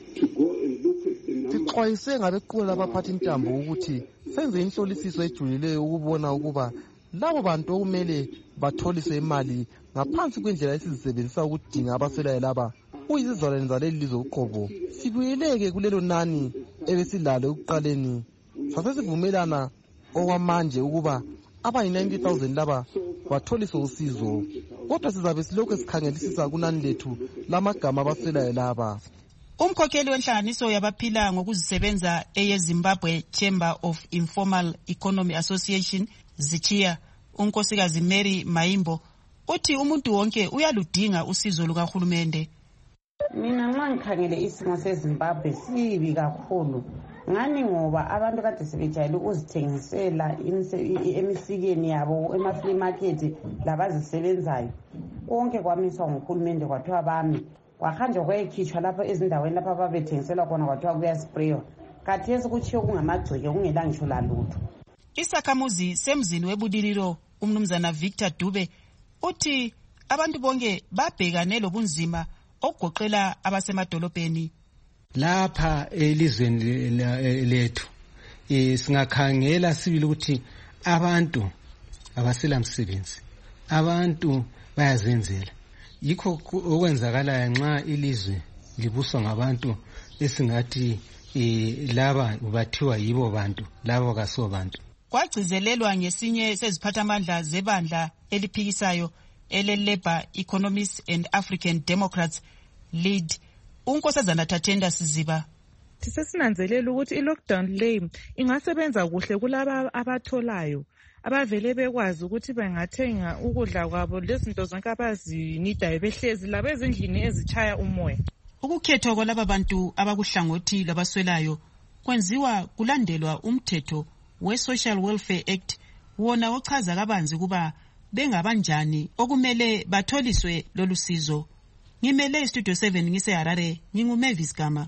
sixwayise ngabequla labaphatha intambo ukuthi senze inhlolisiso ejulileyo ukubona ukuba labo bantu okumele batholiswe imali ngaphansi kwendlela esizisebenzisa ukudinga abaswelayo laba kuyizizalwane zaleli lizwe uqobo. Sibuyeleke kulelo nani ebesilalo ekuqaleni sasesivumelana okwamanje ukuba abayi-ninety thousand laba batholiswe usizo, kodwa sizabe silokhu esikhangelisisa kunani lethu lamagama abaswelayo laba. Umkhokheli wenhlanganiso yabaphila ngokuzisebenza eyeZimbabwe Chamber of Informal Economy Association Zichiya, unkosikazi Mary Maimbo, uthi umuntu wonke uyaludinga usizo lukahulumende. Mina nxa ngikhangele isimo seZimbabwe sibi kakhulu, ngani ngoba abantu kade sebejayele ukuzithengisela emisikeni yabo ema-flea market labazisebenzayo. Konke kwamiswa nguhulumende kwathiwa bami, kwahanjwa kwayekhitshwa lapho ezindaweni lapho ababethengiselwa khona kwathiwa kuyaspraywa. Khathesi kutshiwo kungamagceke kungela ngisho lalutho. Isakhamuzi semzini webudililo umnumzana Victor Dube uthi abantu bonke babhekane lobunzima okugoqela abasemadolobheni. Lapha elizweni lethu singakhangela sibili ukuthi abantu abasela msebenzi, abantu bayazenzela. Yikho okwenzakala nxa ilizwe libuswa ngabantu esingathi laba bathiwa yibo bantu, labo kaso bantu. Kwagcizelelwa ngesinye seziphathamandla zebandla eliphikisayo ele-Labour Economists and African Democrats lead unkosazana Thatenda Siziba. Sisesinanzelela ukuthi i-lockdown le ingasebenza kuhle kulaba abatholayo abavele bekwazi ukuthi bengathenga ukudla kwabo lezinto zonke abazinidayo behlezi laba ezindlini ezichaya umoya. Ukukhethwa kwalaba bantu abakuhlangothi labaswelayo kwenziwa kulandelwa umthetho we-Social Welfare Act wona ochaza kabanzi kuba bengabanjani okumele batholiswe lolu sizo. Ngimele Studio seven ngise Harare, nginguMavis Gama.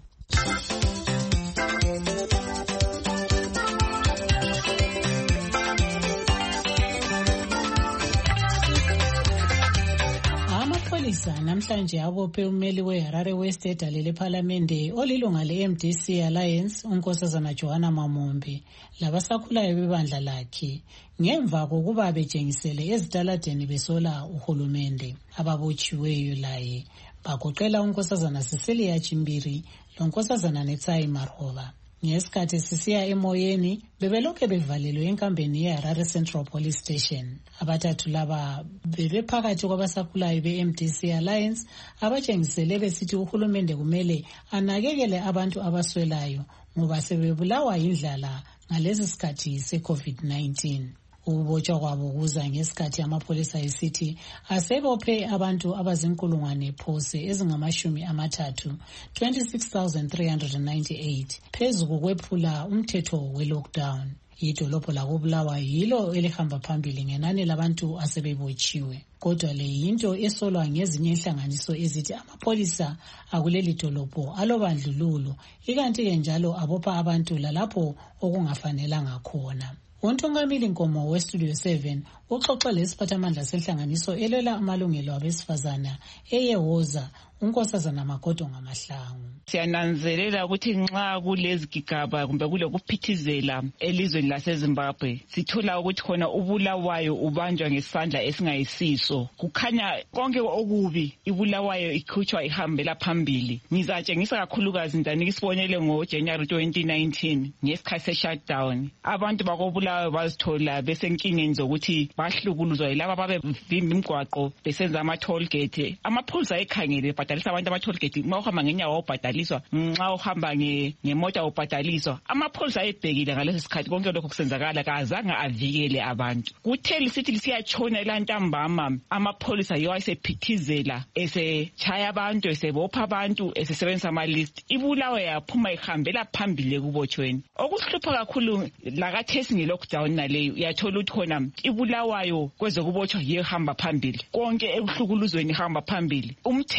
Amapholisa namhlanje abophe umeli weHarare West edale Parliament olilunga le-M D C Alliance unkosazana Joanna Mamombe labasakhulayo bebandla lakhe ngemva kokuba betshengisele ezitaladeni besola uhulumende. Ababotshiweyo laye bagoqela unkosazana Cecilia Chimbiri lonkosazana Netsai Marhova. Ngesikhathi sisiya emoyeni bebelokhe bevalelwe enkambeni yeHarare Central Police Station. Abathathu laba bebephakathi kwabasakhulayo be-M D C Alliance abatshengisele besithi uhulumende kumele anakekele abantu abaswelayo ngoba sebebulawa yindlala ngalesi sikhathi se-COVID nineteen. Ukubotshwa kwabo kuza ngesikhathi amapholisa esithi asebophe abantu abazinkulungwane phose ezingamashumi amathathu twenty-six thousand three hundred ninety-eight phezu kokwephula umthetho we-lockdown. Idolobho lakobulawa yilo elihamba phambili ngenani labantu asebebotshiwe. Kodwa le yinto esolwa ngezinye inhlanganiso ezithi amapholisa akuleli dolobho alobandlululo, ikanti-ke njalo abopha abantu lalapho okungafanelanga khona. Untongamili Nkomo we-Studio seven uxoxe lesiphathamandla senhlanganiso elwela amalungelo abesifazana eyewoza unkosazana Magodo Ngamahlangu. Siyananzelela ukuthi nxa kulezigigaba kumbe kulokuphithizela elizweni laseZimbabwe sithola ukuthi khona ubulawayo ubanjwa ngesandla esingayisiso. Kukhanya konke okubi ibulawayo ikhutshwa ihambela phambili. Ngizatshengisa kakhulukazi ndanika isibonelo ngoJanuary twenty nineteen ngesikhathi se-shutdown. Abantu bakobulawayo bazithola besenkingeni zokuthi bahlukuluzwa yilaba babevimba imigwaqo besenza ama-toll gate. Amapholisa ekhangele bhatalisa abantu ama-toll gate. Ma uhamba ngenyawo ubhadaliswa, nxa uhamba ngemota ubhadaliswa. Amapholisa ayebhekile ngaleso sikhathi konke lokho kusenzakala kazange avikele abantu. Kuthe lisithi lisiyatshona elantambama amapholisa yiwo ayesephithizela esechaya abantu esebopha abantu esesebenzisa ama-list. Ibulawayo yaphuma ihambela phambili ekubotshweni. Okusihlupha kakhulu lakathesi nge-lockdown naleyo uyathola ukuthi khona ibulawayo kwezokubotshwa yiyo hamba phambili. Konke ekuhlukuluzweni hamba phambili. Umthetho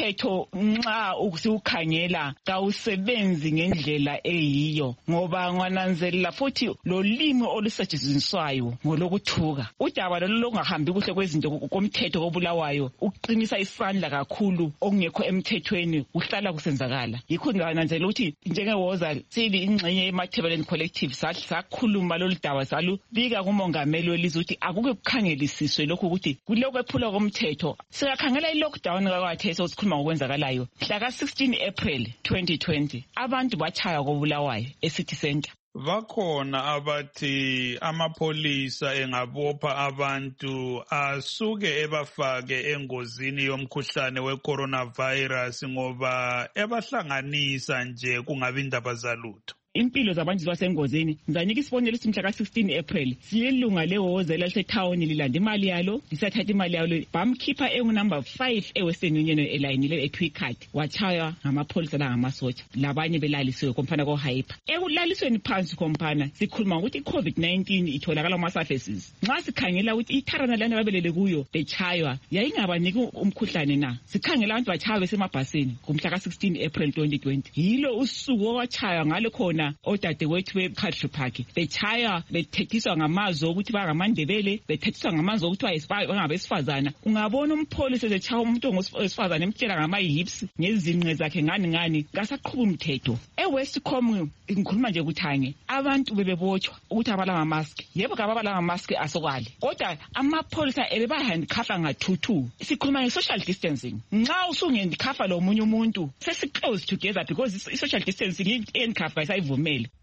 umthetho nxa usiukhangela kawusebenzi ngendlela eyiyo, ngoba ngananzelela futhi lolimi olusetshenziswayo ngolokuthuka. Udaba lolu longahambi kuhle kwezinto komthetho kobulawayo uqinisa isandla kakhulu okungekho emthethweni uhlala kusenzakala. Yikho ngananzelela ukuthi njengewoza sili ingxenye yeMathebeleni Collective sakhuluma lolu daba salubika kumongameli welizwe ukuthi akuke kukhangelisiswe lokhu ukuthi kulokwephula komthetho. Sikakhangela i-lockdown kakwathesa sikhuluma ngokwenzakalayo mhla ka sixteen April twenty twenty abantu batshaya kobulawayo eCity Center. Bakhona abathi amapholisa engabopha abantu asuke ebafake engozini yomkhuhlane we-coronavirus ngoba ebahlanganisa nje kungabi indaba zalutho. Impilo zabantu basengozini ngizanika isibonelo simhla ka sixteen April siyelunga lewoza lasethawuni lilanda imali yalo lisathatha imali yalo bamkhipha engunumber five eWestern Union eline le eTwicard wachaya ngamapholisa la ngamasotsha labanye belalisiwe komfana ko hyper. Ekulalisweni phansi komfana sikhuluma ukuthi iCovid nineteen itholakala kuma surfaces. Nxa sikhangela ukuthi itharana lana babelele kuyo bechaywa yayingabaniki umkhuhlane na. Sikhangela abantu bachaya besemabhasini kumhla ka sixteen April twenty twenty. Yilo usuku owachaya ngale khona odadewethu beCountry Park bechaya bethethiswa ngamazwi ukuthi bangamandebele bethethiswa ngamazwi ukuthi bangabesifazana. Ungabona umpholisa ezechaya umuntu ongowesifazana emtshela ngama-hips ngezinqe zakhe ngani ngani kasaqhuba umthetho. eWestcom ngikhuluma nje kuthange abantu bebebotshwa ukuthi abala ngamask. Yebo kababala ngamask asokwali kodwa amapholisa ebebahandikhafa ngathuthu. Sikhuluma nge-social distancing. Nxa usungendikhafa lo munye umuntu sesi-close together because i-social distancing i-handcuff ayisayivumeli.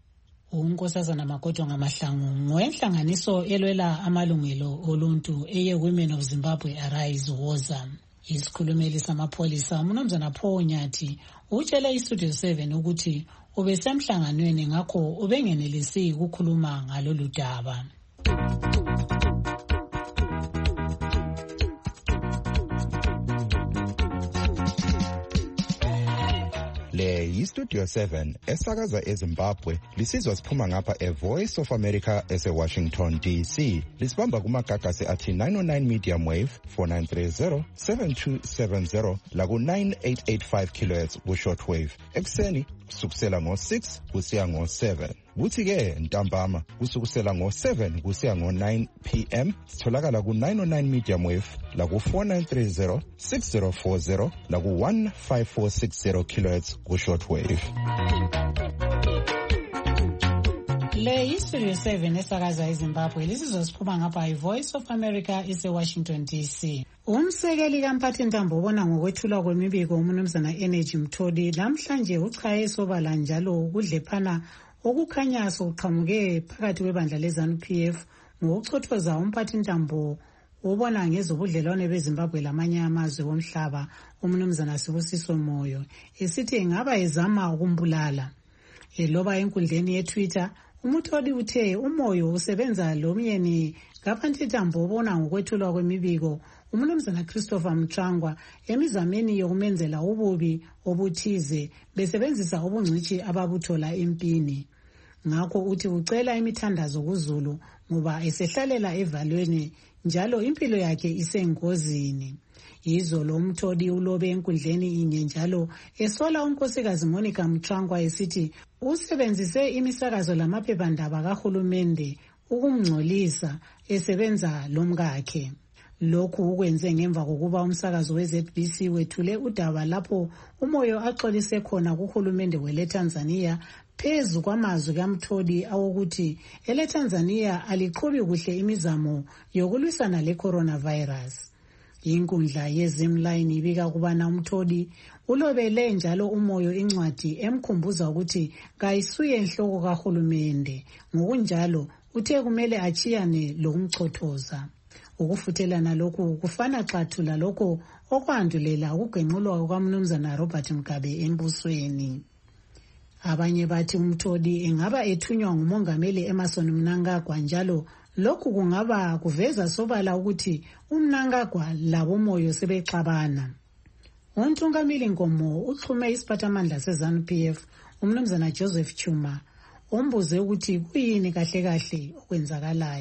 uNkosazana Makoto ngamahlangu ngowenhlanganiso elwela amalungelo oluntu eye Women of Zimbabwe Arise woza. Isikhulumeli samapholisa uMnumzana Paul Nyathi utshele iStudio seven ukuthi ubesemhlanganweni ngakho ubengenelisi ukukhuluma ngalolu daba. Le yiStudio seven esakaza eZimbabwe lisizwa siphuma ngapha eVoice of America eseWashington D C. Lisibamba kumagagasi athi nine oh nine medium wave four nine three zero seven two seven zero laku nine eight eight five kilohertz ku shortwave. Ekseni kusukusela ngo six kusiya ngo seven. Kuthi ke ntambama kusukusela ngo seven kusiya ngo nine p m sitholakala ku nine oh nine medium wave la ku four nine three zero six zero four zero la ku one five four six zero kilohertz ku shortwave. Le iStudio seven esakaza eZimbabwe lisizosiphuma ngapha iVoice of America eseWashington D C. Umsekeli kaMphathintambo ubona ngokwethulwa kwemibiko uMnumzana Energy Mtholi namhlanje uchaye sobala njalo kudlephana okukhanya sokuqhamuke phakathi kwebandla leZANU-P F ngokuchothoza uMphathintambo ubona ngezobudlelwane beZimbabwe lamanye amazwe omhlaba uMnumzana Sibusiso Moyo esithi engaba ezama ukumbulala. Eloba enkundleni yeTwitter uMtholi uthe uMoyo usebenza lomyeni kaMphathintambo ubona ngokwethulwa kwemibiko uMnumzana Christopher Mtrangwa emizameni yokumenzela ububi obuthize besebenzisa ubungcithi ababuthola empini. Ngakho uthi ucela imithandazo kuZulu ngoba esehlalela evalweni njalo impilo yakhe isengozini. Izolo uMtholi ulobe enkundleni inye njalo esola unkosikazi Monica Mtrangwa esithi usebenzise imisakazo lamaphephandaba kahulumende ukumngcolisa esebenza lomkakhe. Lokhu ukwenze ngemva kokuba umsakazo we-Z B C wethule udaba lapho uMoyo axolise khona kuhulumende weleTanzania phezu kwamazwi kaMtholi awokuthi eleTanzania aliqhubi kuhle imizamo yokulwisana le-coronavirus. Inkundla yeZimline ibika kubana uMtholi ulobele njalo uMoyo incwadi emkhumbuza ukuthi kayisuye enhloko kahulumende, ngokunjalo uthe kumele achiyane lokumchothoza. Ukufuthelana lokhu kufana xathula lokho okwandulela ukugenqulwa kwaMnumzana Robert Mugabe embusweni. Abanye bathi uMtholi engaba ethunywa ngumongameli Emmerson Mnangagwa njalo lokhu kungaba kuveza sobala ukuthi uMnangagwa labo Moyo sebexabana. Untungamili Nkomo uxhume isiphathamandla seZANU-P F uMnumzana Joseph Chuma ombuze ukuthi kuyini kahle kahle okwenzakalayo.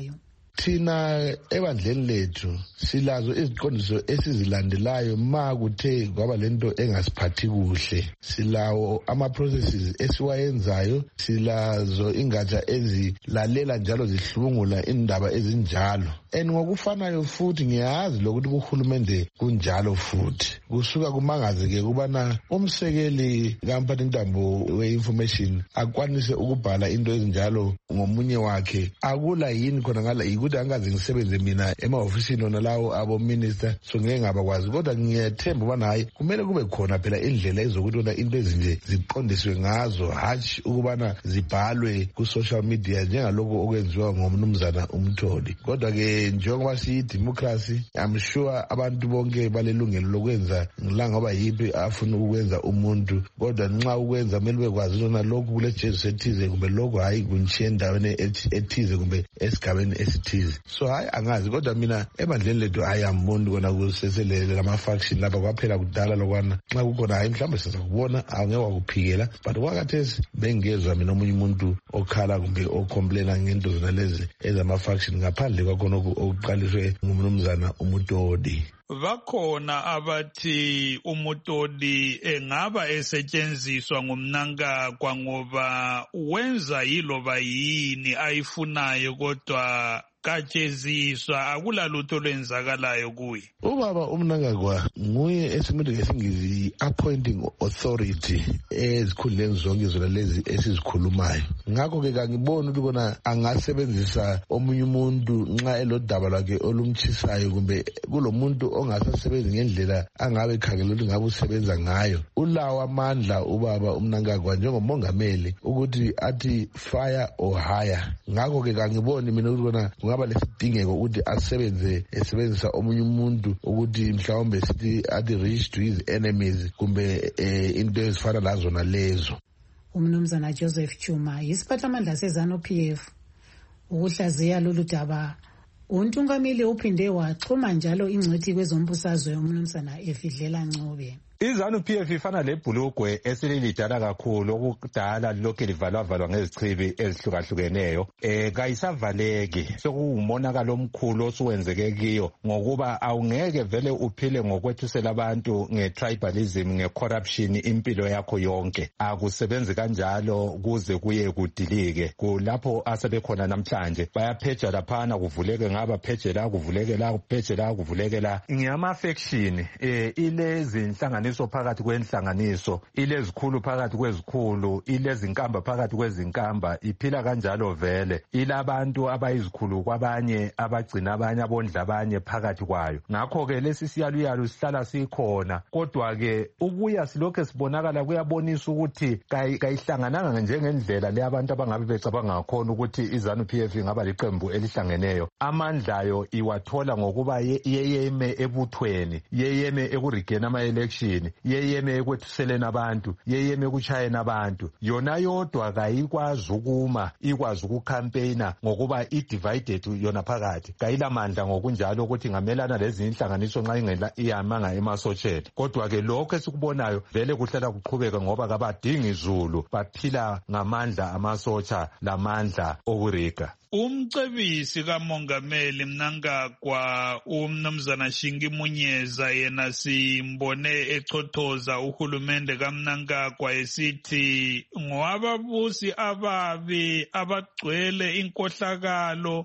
thina ebandleni lethu silazo iziqondiso esizilandelayo ma kuthe kwaba lento engasiphathi kuhle. Silawo ama-processes esiwayenzayo, silazo ingatsha ezilalela njalo zihlungula indaba ezinjalo. And ngokufanayo futhi ngiyazi lokuthi kuhulumende kunjalo futhi. Kusuka kumangazi-ke kubana umsekeli kamphathintambo we-information akwanise ukubhala into ezinjalo ngomunye wakhe. Akula yini khona ngala yikuthi angaze ngisebenze mina ema-ofisini ona lawo abo-minister, so ngeke ngabakwazi. Kodwa ngiyethemba ubana hayi kumele kube khona phela indlela ezokuthi ona into ezinje ziqondiswe ngazo, hatshi ukubana zibhalwe ku-social media njengalokho okwenziwa ngomnumzana uMtholi. Kodwa-ke njengoba siyi-democracy, I'm sure abantu bonke balelungelo lokwenza ngoba yiphi afuna ukwenza umuntu. Kodwa nxa ukwenza kumele bekwazi ukubana lokhu kule Jesu ethize kumbe lokhu hayi kuntshiye endaweni ethize kumbe esigabeni esithize. So hayi angazi, kodwa mina ebandleni lethu hayi amboni kona kuseselele lama-faction lapha kwaphela kudala lokwana nxa kukhona hayi mhlawumbe siza kubona angeke wakuphikela, but kwakathesi bengezwa mina omunye umuntu okhala kumbe ocomplaina ngento zona lezi ezama-faction ngaphandle kwakhona okuqaliswe ngumnumzana uMutodi. Bakhona abathi uMutodi engaba esetshenziswa ngumnankagwa ngoba wenza yiloba yini ayifunayo kodwa katsheziswa, akulalutho lwenzakalayo kuye. Ubaba uMnangagwa nguye esingithi ngesingisi appointing authority ezikhundleni zonke zona lezi esizikhulumayo. Ngakho-ke kangiboni ukuthi kona angasebenzisa omunye umuntu nxa elodaba lwakhe olumtshisayo kumbe kulomuntu ongasasebenzi ngendlela angabe ekhangela ukuthi ngabe usebenza ngayo. Ulawo amandla ubaba uMnangagwa njengomongameli ukuthi athi fire or hire. Ngakho-ke kangiboni mina ukuthi kona ngaba lesidingeko ukuthi asebenze esebenzisa omunye umuntu ukuthi mhlawumbe sithi athi reach to his enemies kumbe into ezifana lazona lezo. Umnumzana Joseph Chuma yisiphathamandla seZanu-P F ukuhlaziya lolu daba. Untungameli uphinde waxhuma njalo ingcwethi kwezombusazwe umnumzana Efidlela Ncube. iZanu-P F ifana lebhulugwe esililidala kakhulu okudala lokhu livalwavalwa ngezichibi ezihlukahlukeneyo. Eh kayisavaleki, sokuwumonakalo omkhulu osuwenzeke kiyo ngokuba awungeke vele uphile ngokwethusela abantu ngetribalism, ngecorruption impilo yakho yonke. Akusebenzi kanjalo kuze kuye kudilike. Kulapho asebekhona namhlanje bayapheja laphana kuvuleke ngaba pheje la kuvuleke la pheje la kuvuleke la. Ngiyama-faction eh ilezi inhlangano phakathi kwenhlanganiso, ilezikhulu phakathi kwezikhulu, ilezinkamba phakathi kwezinkamba, iphila kanjalo vele. Ilabantu abayizikhulu kwabanye abagcina abanye abondla abanye phakathi kwayo. Ngakho-ke lesi siyaluyalu sihlala sikhona, kodwa-ke ukuya silokhu sibonakala kuyabonisa ukuthi kayihlangananga njengendlela le abantu abangabe becabanga ngakhona ukuthi iZanu-P F ingaba liqembu elihlangeneyo. Amandlayo iwathola ngokuba yeyeme ebuthweni, yeyeme ekurigeni ama-election, yeyeme ekwethuseleni abantu, yeyeme ekuchayeni abantu. Yona yodwa kayikwazi ukuma, ikwazi ukukhampeyina ngokuba i-divided yona phakathi. Kayilamandla ngokunjalo ukuthi ngamelana lezi inhlanganiso nxa ingela iyamanga emasotsheni. Kodwa-ke lokho esikubonayo vele kuhlala kuqhubeka ngoba kabadingi izulu, baphila ngamandla amasotsha lamandla okuriga. Umcebisi kamongameli Mnangagwa umnumzana Shingi Munyeza yena simbone echothoza uhulumende kaMnangagwa esithi ngowababusi ababi abagcwele inkohlakalo,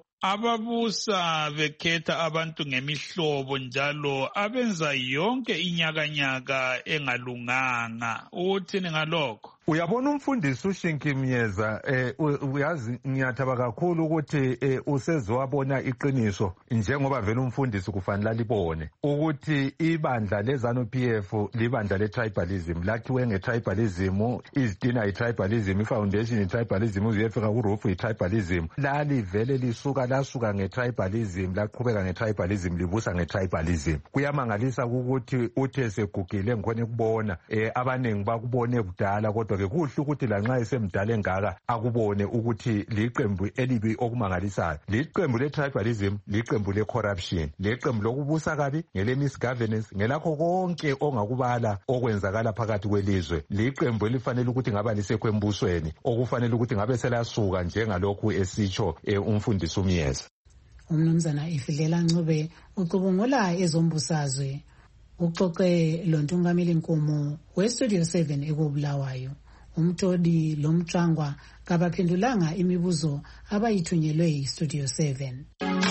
ababusa bekhetha abantu ngemihlobo njalo abenza yonke inyakanyaka engalunganga. Uthini ngalokho? Uyabona umfundisi uShinki Mnyeza eh uyazi ngiyathaba kakhulu ukuthi eh, usezowabona iqiniso njengoba vele umfundisi kufanele libone ukuthi ibandla leZanu-P F libandla letribalism, lakhiwe ngetribalism, izitina itribalism, ifoundation itribalism, uziyefika kuroof itribalism. Lali vele lisuka lasuka ngetribalism laqhubeka ngetribalism libusa ngetribalism. Kuyamangalisa ukuthi uthe segugile ngikhona ukubona eh abanengi bakubone kudala kodwa ke kuhle ukuthi lanxa esemdala engaka akubone ukuthi liqembu elibi okumangalisayo. Liqembu letribalism, liqembu lecorruption, liqembu lokubusa kabi, ngele misgovernance, ngelakho konke ongakubala okwenzakala phakathi kwelizwe. Liqembu elifanele ukuthi ngaba lisekho embusweni, okufanele ukuthi ngabe selasuka njengalokhu esitsho umfundisi uMyeza. Umnumzana Ifidlela Ncube ucubungula ezombusazwe. Uxoxe loNtungameli Nkomo weStudio seven ekubulawayo. Umtoli lomtshangwa kabaphendulanga imibuzo abayithunyelwe yiStudio seven.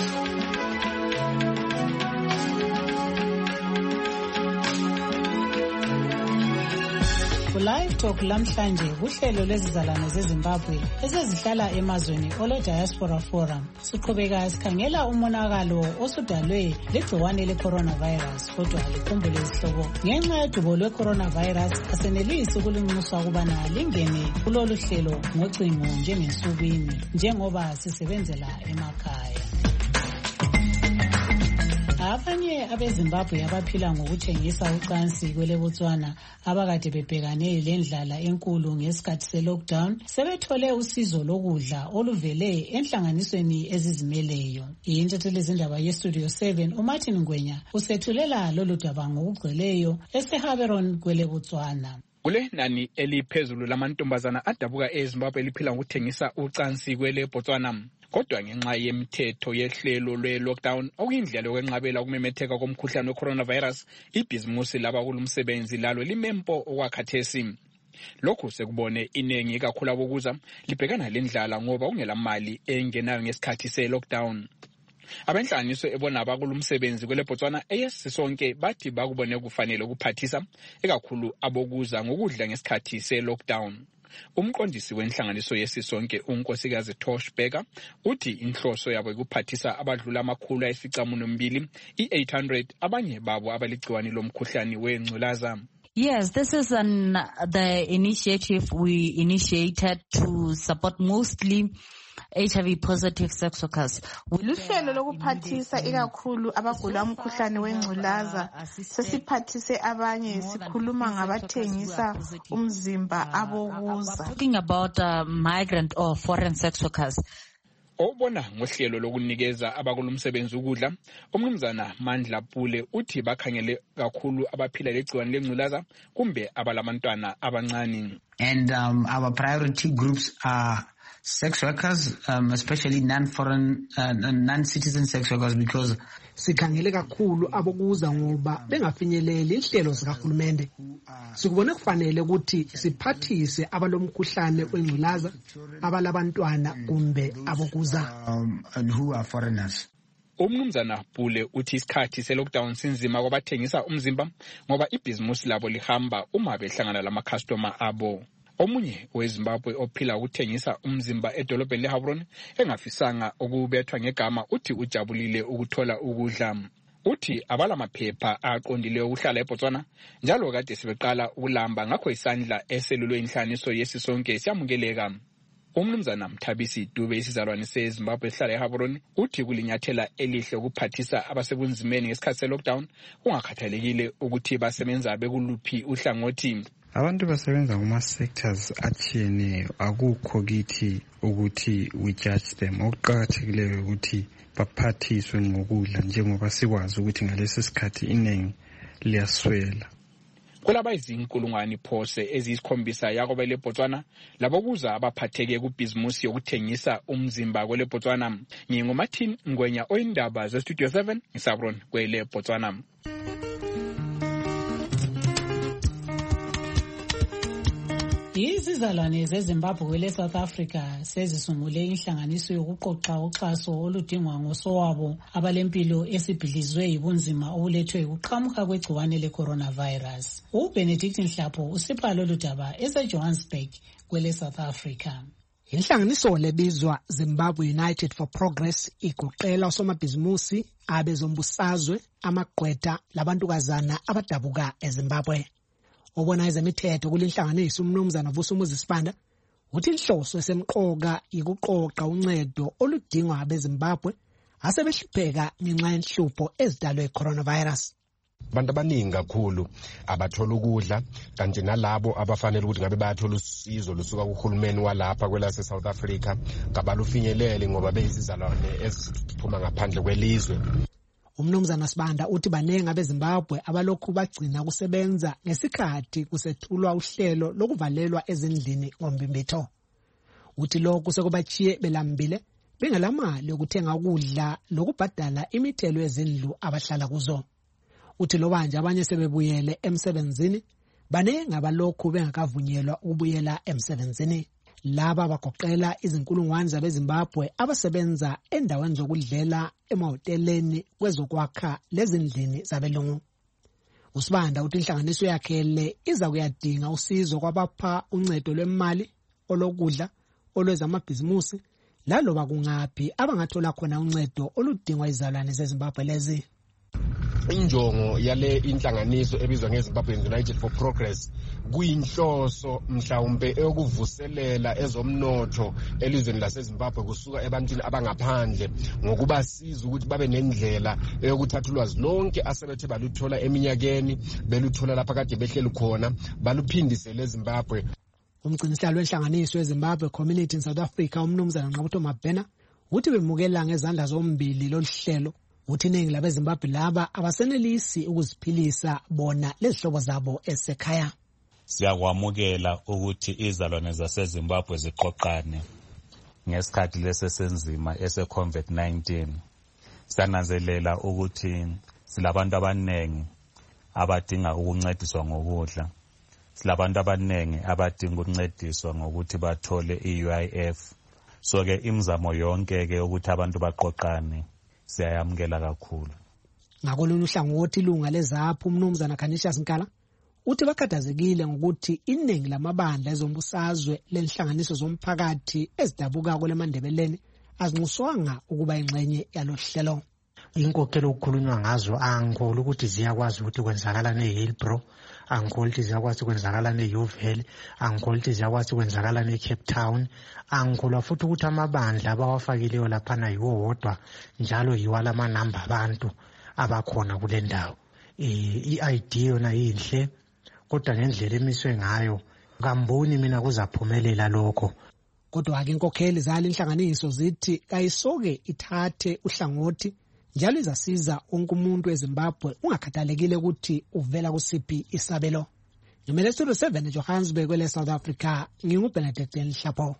Live Talk lamhlanje kuhlelo lwezizalwane zeZimbabwe esezihlala emazweni olo Diaspora Forum. Siqhubeka sikhangela umonakalo osudalwe legciwane le-coronavirus, kodwa likhumbule izihlobo ngenxa yodubo lwe-coronavirus asenelisi ukulunxusa ukubana lingene kulolu hlelo ngocingo njengensukwini njengoba sisebenzela emakhaya. Abanye abeZimbabwe abaphila ngokuthengisa ucansi kwele Botswana abakade bebhekane lendlala enkulu ngesikhathi se-lockdown sebethole usizo lokudla oluvele enhlanganisweni ezizimeleyo. Intatheli zindaba yeStudio seven uMartin Ngwenya usethulela lolu daba ngokugcweleyo eseHaberon kwele Botswana. Kule nani eliphezulu lamantombazana adabuka eZimbabwe eliphila ngokuthengisa ucansi kwele Botswana. Kodwa ngenxa yemithetho yehlelo lwe-lockdown okuyindlela yokwenqabela ukumemetheka komkhuhlane we-coronavirus, ibhizimusi labakulumsebenzi lalo limempo okwakhathesi. Lokhu sekubone iningi kakhulu abokuza libhekana lendlala ngoba kungela mali engenayo ngesikhathi se-lockdown. Abenhlanganiso ebona abakulumsebenzi kwele Botswana eyesisonke bathi bakubone kufanele ukuphathisa ekakhulu abokuza ngokudla ngesikhathi se-lockdown. Umqondisi wenhlanganiso yesisonke uNkosikazi Tosh Becker uthi inhloso yabo ikuphathisa abadlula amakhulu ayisicamunwembili i-eight hundred abanye babo abaligciwane lomkhuhlane wengculaza. Yes, this is an the initiative we initiated to support mostly H I V positive sex workers. Luhlelo lokuphathisa ikakhulu abagula umkhuhlane wengculaza. Sesiphathise abanye sikhuluma ngabathengisa umzimba abokuza. Talking about uh, migrant or foreign sex workers. Obona ngohlelo lokunikeza abakulumsebenzi ukudla, umnumzana Mandla Pule uthi bakhangele kakhulu abaphila legciwane lengculaza kumbe abalamantwana abancane. And um, our priority groups are sex workers, um, especially non-foreign, uh, non-citizen sex workers, because sikhangele kakhulu abokuza ngoba bengafinyeleli inhlelo zikahulumende. Sikubone kufanele ukuthi siphathise abalomkhuhlane wengculaza, abalabantwana kumbe abokuza um, and who are foreigners. Umnumzana Pule uthi isikhathi se-lockdown sinzima kwabathengisa umzimba ngoba ibhizimusi labo lihamba uma behlangana lama-customer abo. Omunye weZimbabwe ophila ukuthengisa umzimba edolobheni leHaberon engafisanga ukubethwa ngegama uthi ujabulile ukuthola ukudla. Uthi abalamaphepha aqondile ukuhlala eBotswana njalo kade sibeqala ukulamba ngakho isandla eselulwe inhlaniso yesisonke siyamukeleka. Umnumzana Mthabisi Dube isizalwane seZimbabwe ehlala eHaberon uthi kulinyathela elihle ukuphathisa abasebunzimeni ngesikhathi se-lockdown kungakhathalekile ukuthi basebenza bekuluphi uhlangothi. Abantu basebenza kuma sectors atshiyeneyo akukho kithi ukuthi we judge them. Okuqakathekileyo ukuthi baphathiswe ngokudla njengoba sikwazi ukuthi ngalesi sikhathi iningi liyaswela. Kulaba izinkulungwane phose eziyisikhombisa yakobe leBotswana labo kuza abaphatheke kubhizimusi yokuthengisa umzimba kwele Botswana. NginguMartin Ngwenya oyindaba zeStudio seven eHaberon kwele Botswana. Izizalwane zeZimbabwe kwele South Africa sezisungule inhlanganiso yokuqoqa uxhaso oludingwa ngosowabo abalempilo esibhidlizwe yibunzima obulethwe ukuqhamuka kwegciwane le-coronavirus. uBenedict Nhlapho usipha lolu daba eseJohannesburg kwele South Africa. Inhlanganiso lebizwa Zimbabwe United for Progress igoqela osomabhizimusi abezombusazwe amagqwetha labantukazana abadabuka eZimbabwe. Obona ezemithetho kulinhlanganiso umnumzana Vusumuzi Sibanda uthi inhloso esemqoka ikuqoqa uncedo oludingwa abeZimbabwe asebehlupheka ngenxa yenhlupho ezidalwe coronavirus. Abantu abaningi kakhulu abathola ukudla kanti nalabo abafanele ukuthi ngabe bayathola usizo lusuka kuhulumeni walapha kwelase South Africa kabalufinyelele ngoba beyizizalwane eziphuma ngaphandle kwelizwe. Umnumzana Sibanda uthi banenge abeZimbabwe abalokhu bagcina kusebenza ngesikhathi kusethulwa uhlelo lokuvalelwa ezindlini ngombimbitho. Uthi lokhu sekubachiye belambile bengelamali yokuthenga ukudla lokubhadala imithelo yezindlu abahlala kuzo. Uthi lobanje abanye sebebuyele emsebenzini, banenge abalokhu bengakavunyelwa ukubuyela emsebenzini. Laba bagoqela izinkulungwane zabeZimbabwe abasebenza endaweni zokudlela, emahoteleni, kwezokwakha lezindlini zabelungu. Usibanda uthi inhlanganiso yakhe le iza kuyadinga usizo kwabapha uncedo lwemali, olokudla, olwezamabhizimusi, laloba kungaphi abangathola khona uncedo oludingwa izalwane zeZimbabwe lezi. Injongo yale inhlanganiso ebizwa ngeZimbabweans United for Progress kuyinhloso mhlawumbe eyokuvuselela ezomnotho elizweni laseZimbabwe kusuka ebantwini abangaphandle ngokubasiza ukuthi babe nendlela eyokuthatha ulwazi lonke asebethe baluthola eminyakeni beluthola lapha kade behleli khona baluphindisele eZimbabwe. Umgcinisihlalo wenhlanganiso yeZimbabwe Community in South Africa umnumzana Nqabutho Mabhena uthi bemukela ngezandla zombili loluhlelo. Uthi iningi labeZimbabwe laba abasenelisi ukuziphilisa bona lezihlobo zabo esekhaya. Siyakwamukela ukuthi izalwane zaseZimbabwe ziqoqane ngesikhathi lesesenzima ese COVID nineteen. Sananzelela ukuthi silabantu abanengi abadinga ukuncediswa ngokudla. Silabantu abanengi abadinga ukuncediswa ngokuthi bathole i-U I F. So ke imizamo yonke ke ukuthi abantu baqoqane siyayamukela kakhulu. Ngakolunye uhlangothi ilunga lezaphu umnumzana Canisius Nkala uthi bakhathazekile ngokuthi iningi lamabandla ezombusazwe lenhlanganiso zomphakathi ezidabuka kulemandebeleni azinquswanga ukuba ingxenye yalohlelo. Inkokhelo okukhulunywa ngazo angikholwa ukuthi ziyakwazi ukuthi kwenzakala neHillbrow, angikholwa ukuthi ziyakwazi kwenzakala neUvale, angikholwa ukuthi ziyakwazi kwenzakala neCape Town, angikholwa futhi ukuthi amabandla abawafakileyo laphana yiwo wodwa njalo yiwa lamanamba abantu abakhona kule ndawo. I-idea yona yinhle kodwa ngendlela emiswe ngayo ngamboni mina kuzaphumelela lokho. Kodwa ke inkokheli zali inhlanganiso zithi kayisoke ithathe uhlangothi njalo izasiza wonke umuntu eZimbabwe ungakhathalekile ukuthi uvela kusiphi isabelo. Ngimele Studio seven eJohannesburg kwele South Africa, nginguBenedict Nhlapho.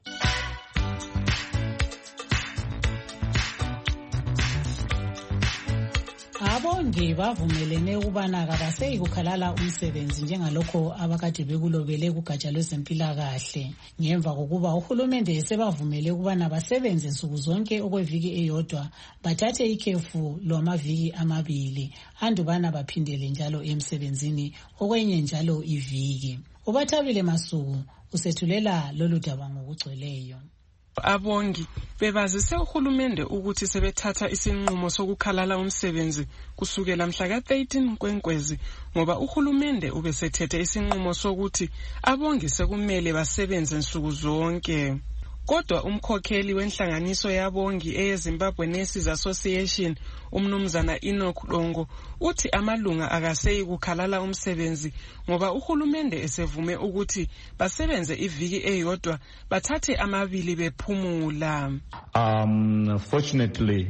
Abongi bavumelene ukubana kabaseyi kukhalala umsebenzi njengalokho abakade bekulobele kugatsha lwezempilakahle ngemva kokuba uhulumende esebavumele ukubana basebenze nsuku zonke okweviki eyodwa bathathe ikhefu lwamaviki amabili andubana baphindele njalo emsebenzini okwenye njalo iviki. Ubathabile Masuku usethulela lolu daba ngokugcweleyo. Abongi bebazise uhulumende ukuthi sebethatha isinqumo sokukhalala umsebenzi kusukela mhla ka thirteen kweNkwezi ngoba uhulumende ubesethethe isinqumo sokuthi abongi sekumele basebenze nsuku zonke. Kodwa umkhokheli wenhlanganiso yabongi eyeZimbabwe Nurses Association umnumzana Enoch Longo uthi amalunga akaseyi kukhalala umsebenzi ngoba uhulumende esevume ukuthi basebenze iviki eyodwa bathathe amabili bephumula. Um fortunately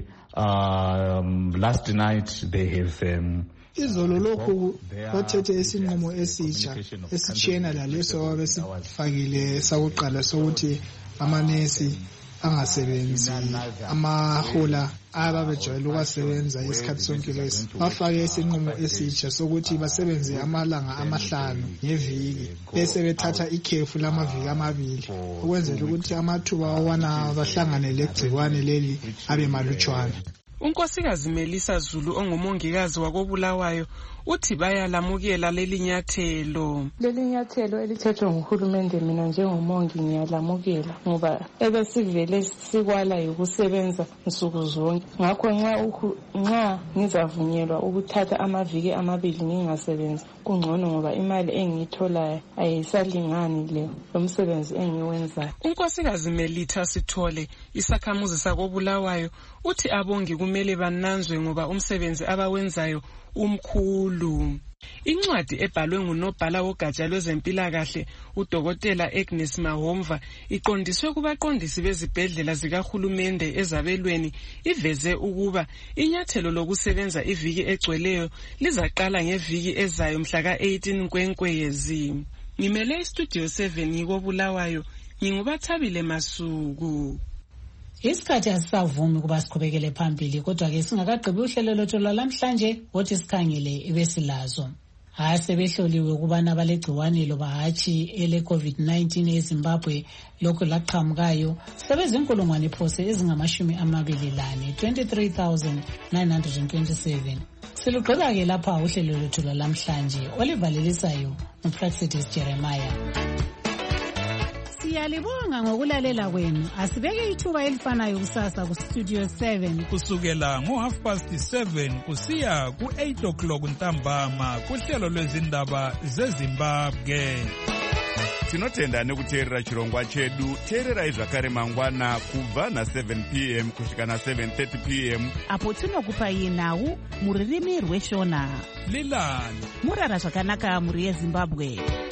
um last night they have um, izolo lokhu bathethe isinqumo esitsha esitshena laleso abesifakile sakuqala sokuthi amanesi angasebenzi amahola ababejwayele ukwasebenza isikhathi sonke lesi. Bafake isinqumo esitsha sokuthi basebenze amalanga amahlanu ngeviki bese bethatha ikhefu lamaviki amabili ukwenzela ukuthi amathuba awana bahlangane legciwane leli abe malutshwana. Unkosikazi Melisa Zulu ongumongikazi wakobulawayo uthi bayalamukela leli nyathelo. Leli nyathelo elithethwe nguhulumende mina njengomongi ngiyalamukela ngoba ebesivele sikwala ukusebenza nsuku zonke. Ngakho nxa nxa ngizavunyelwa ukuthatha amaviki amabili ngingasebenzi kungcono ngoba imali engiyitholayo ayisalingani le lomsebenzi engiwenzayo. Unkosikazi Melita Sithole isakhamuzi sakobulawayo uthi abongi kumele bananzwe ngoba umsebenzi abawenzayo umkhulu. Incwadi ebhalwe ngunobhala wogatsha lwezempilakahle uDokotela Agnes Mahomva iqondiswe kubaqondisi bezibhedlela zikahulumende ezabelweni iveze ukuba inyathelo lokusebenza iviki egcweleyo lizaqala ngeviki ezayo mhla ka eighteen kweNkwezi. Ngimele iStudio seven ngikobulawayo, ngingubathabile Masuku. Isikhathi asisavumi kuba siqhubekele phambili, kodwa-ke singakagqibi uhlelo lwethu lwalamhlanje wothi sikhangele ebesilazo. Asebehloliwe ukubana abalegciwane loba hatshi ele-COVID nineteen eZimbabwe lokhu laqhamukayo sebezinkulungwane phose ezingamashumi amabili lane, twenty-three thousand nine hundred twenty-seven. Silugqiba-ke lapha uhlelo lwethu lwalamhlanje. Olivalelisayo uPraxidis Jeremiah. Siyalibonga ngokulalela kwenu. Asibeke ithuba elifanayo kusasa ku Studio seven kusukela ngo half past seven kusiya ku eight o'clock ntambama kuhlelo lwezindaba zeZimbabwe. Tinotenda nekuteerera chirongwa chedu. Teererai zvakare mangwana kubva na seven p m kusvika na seven thirty p m apo tinokupai nhau muririmi rweshona. Lilani murara zvakanaka muri yeZimbabwe.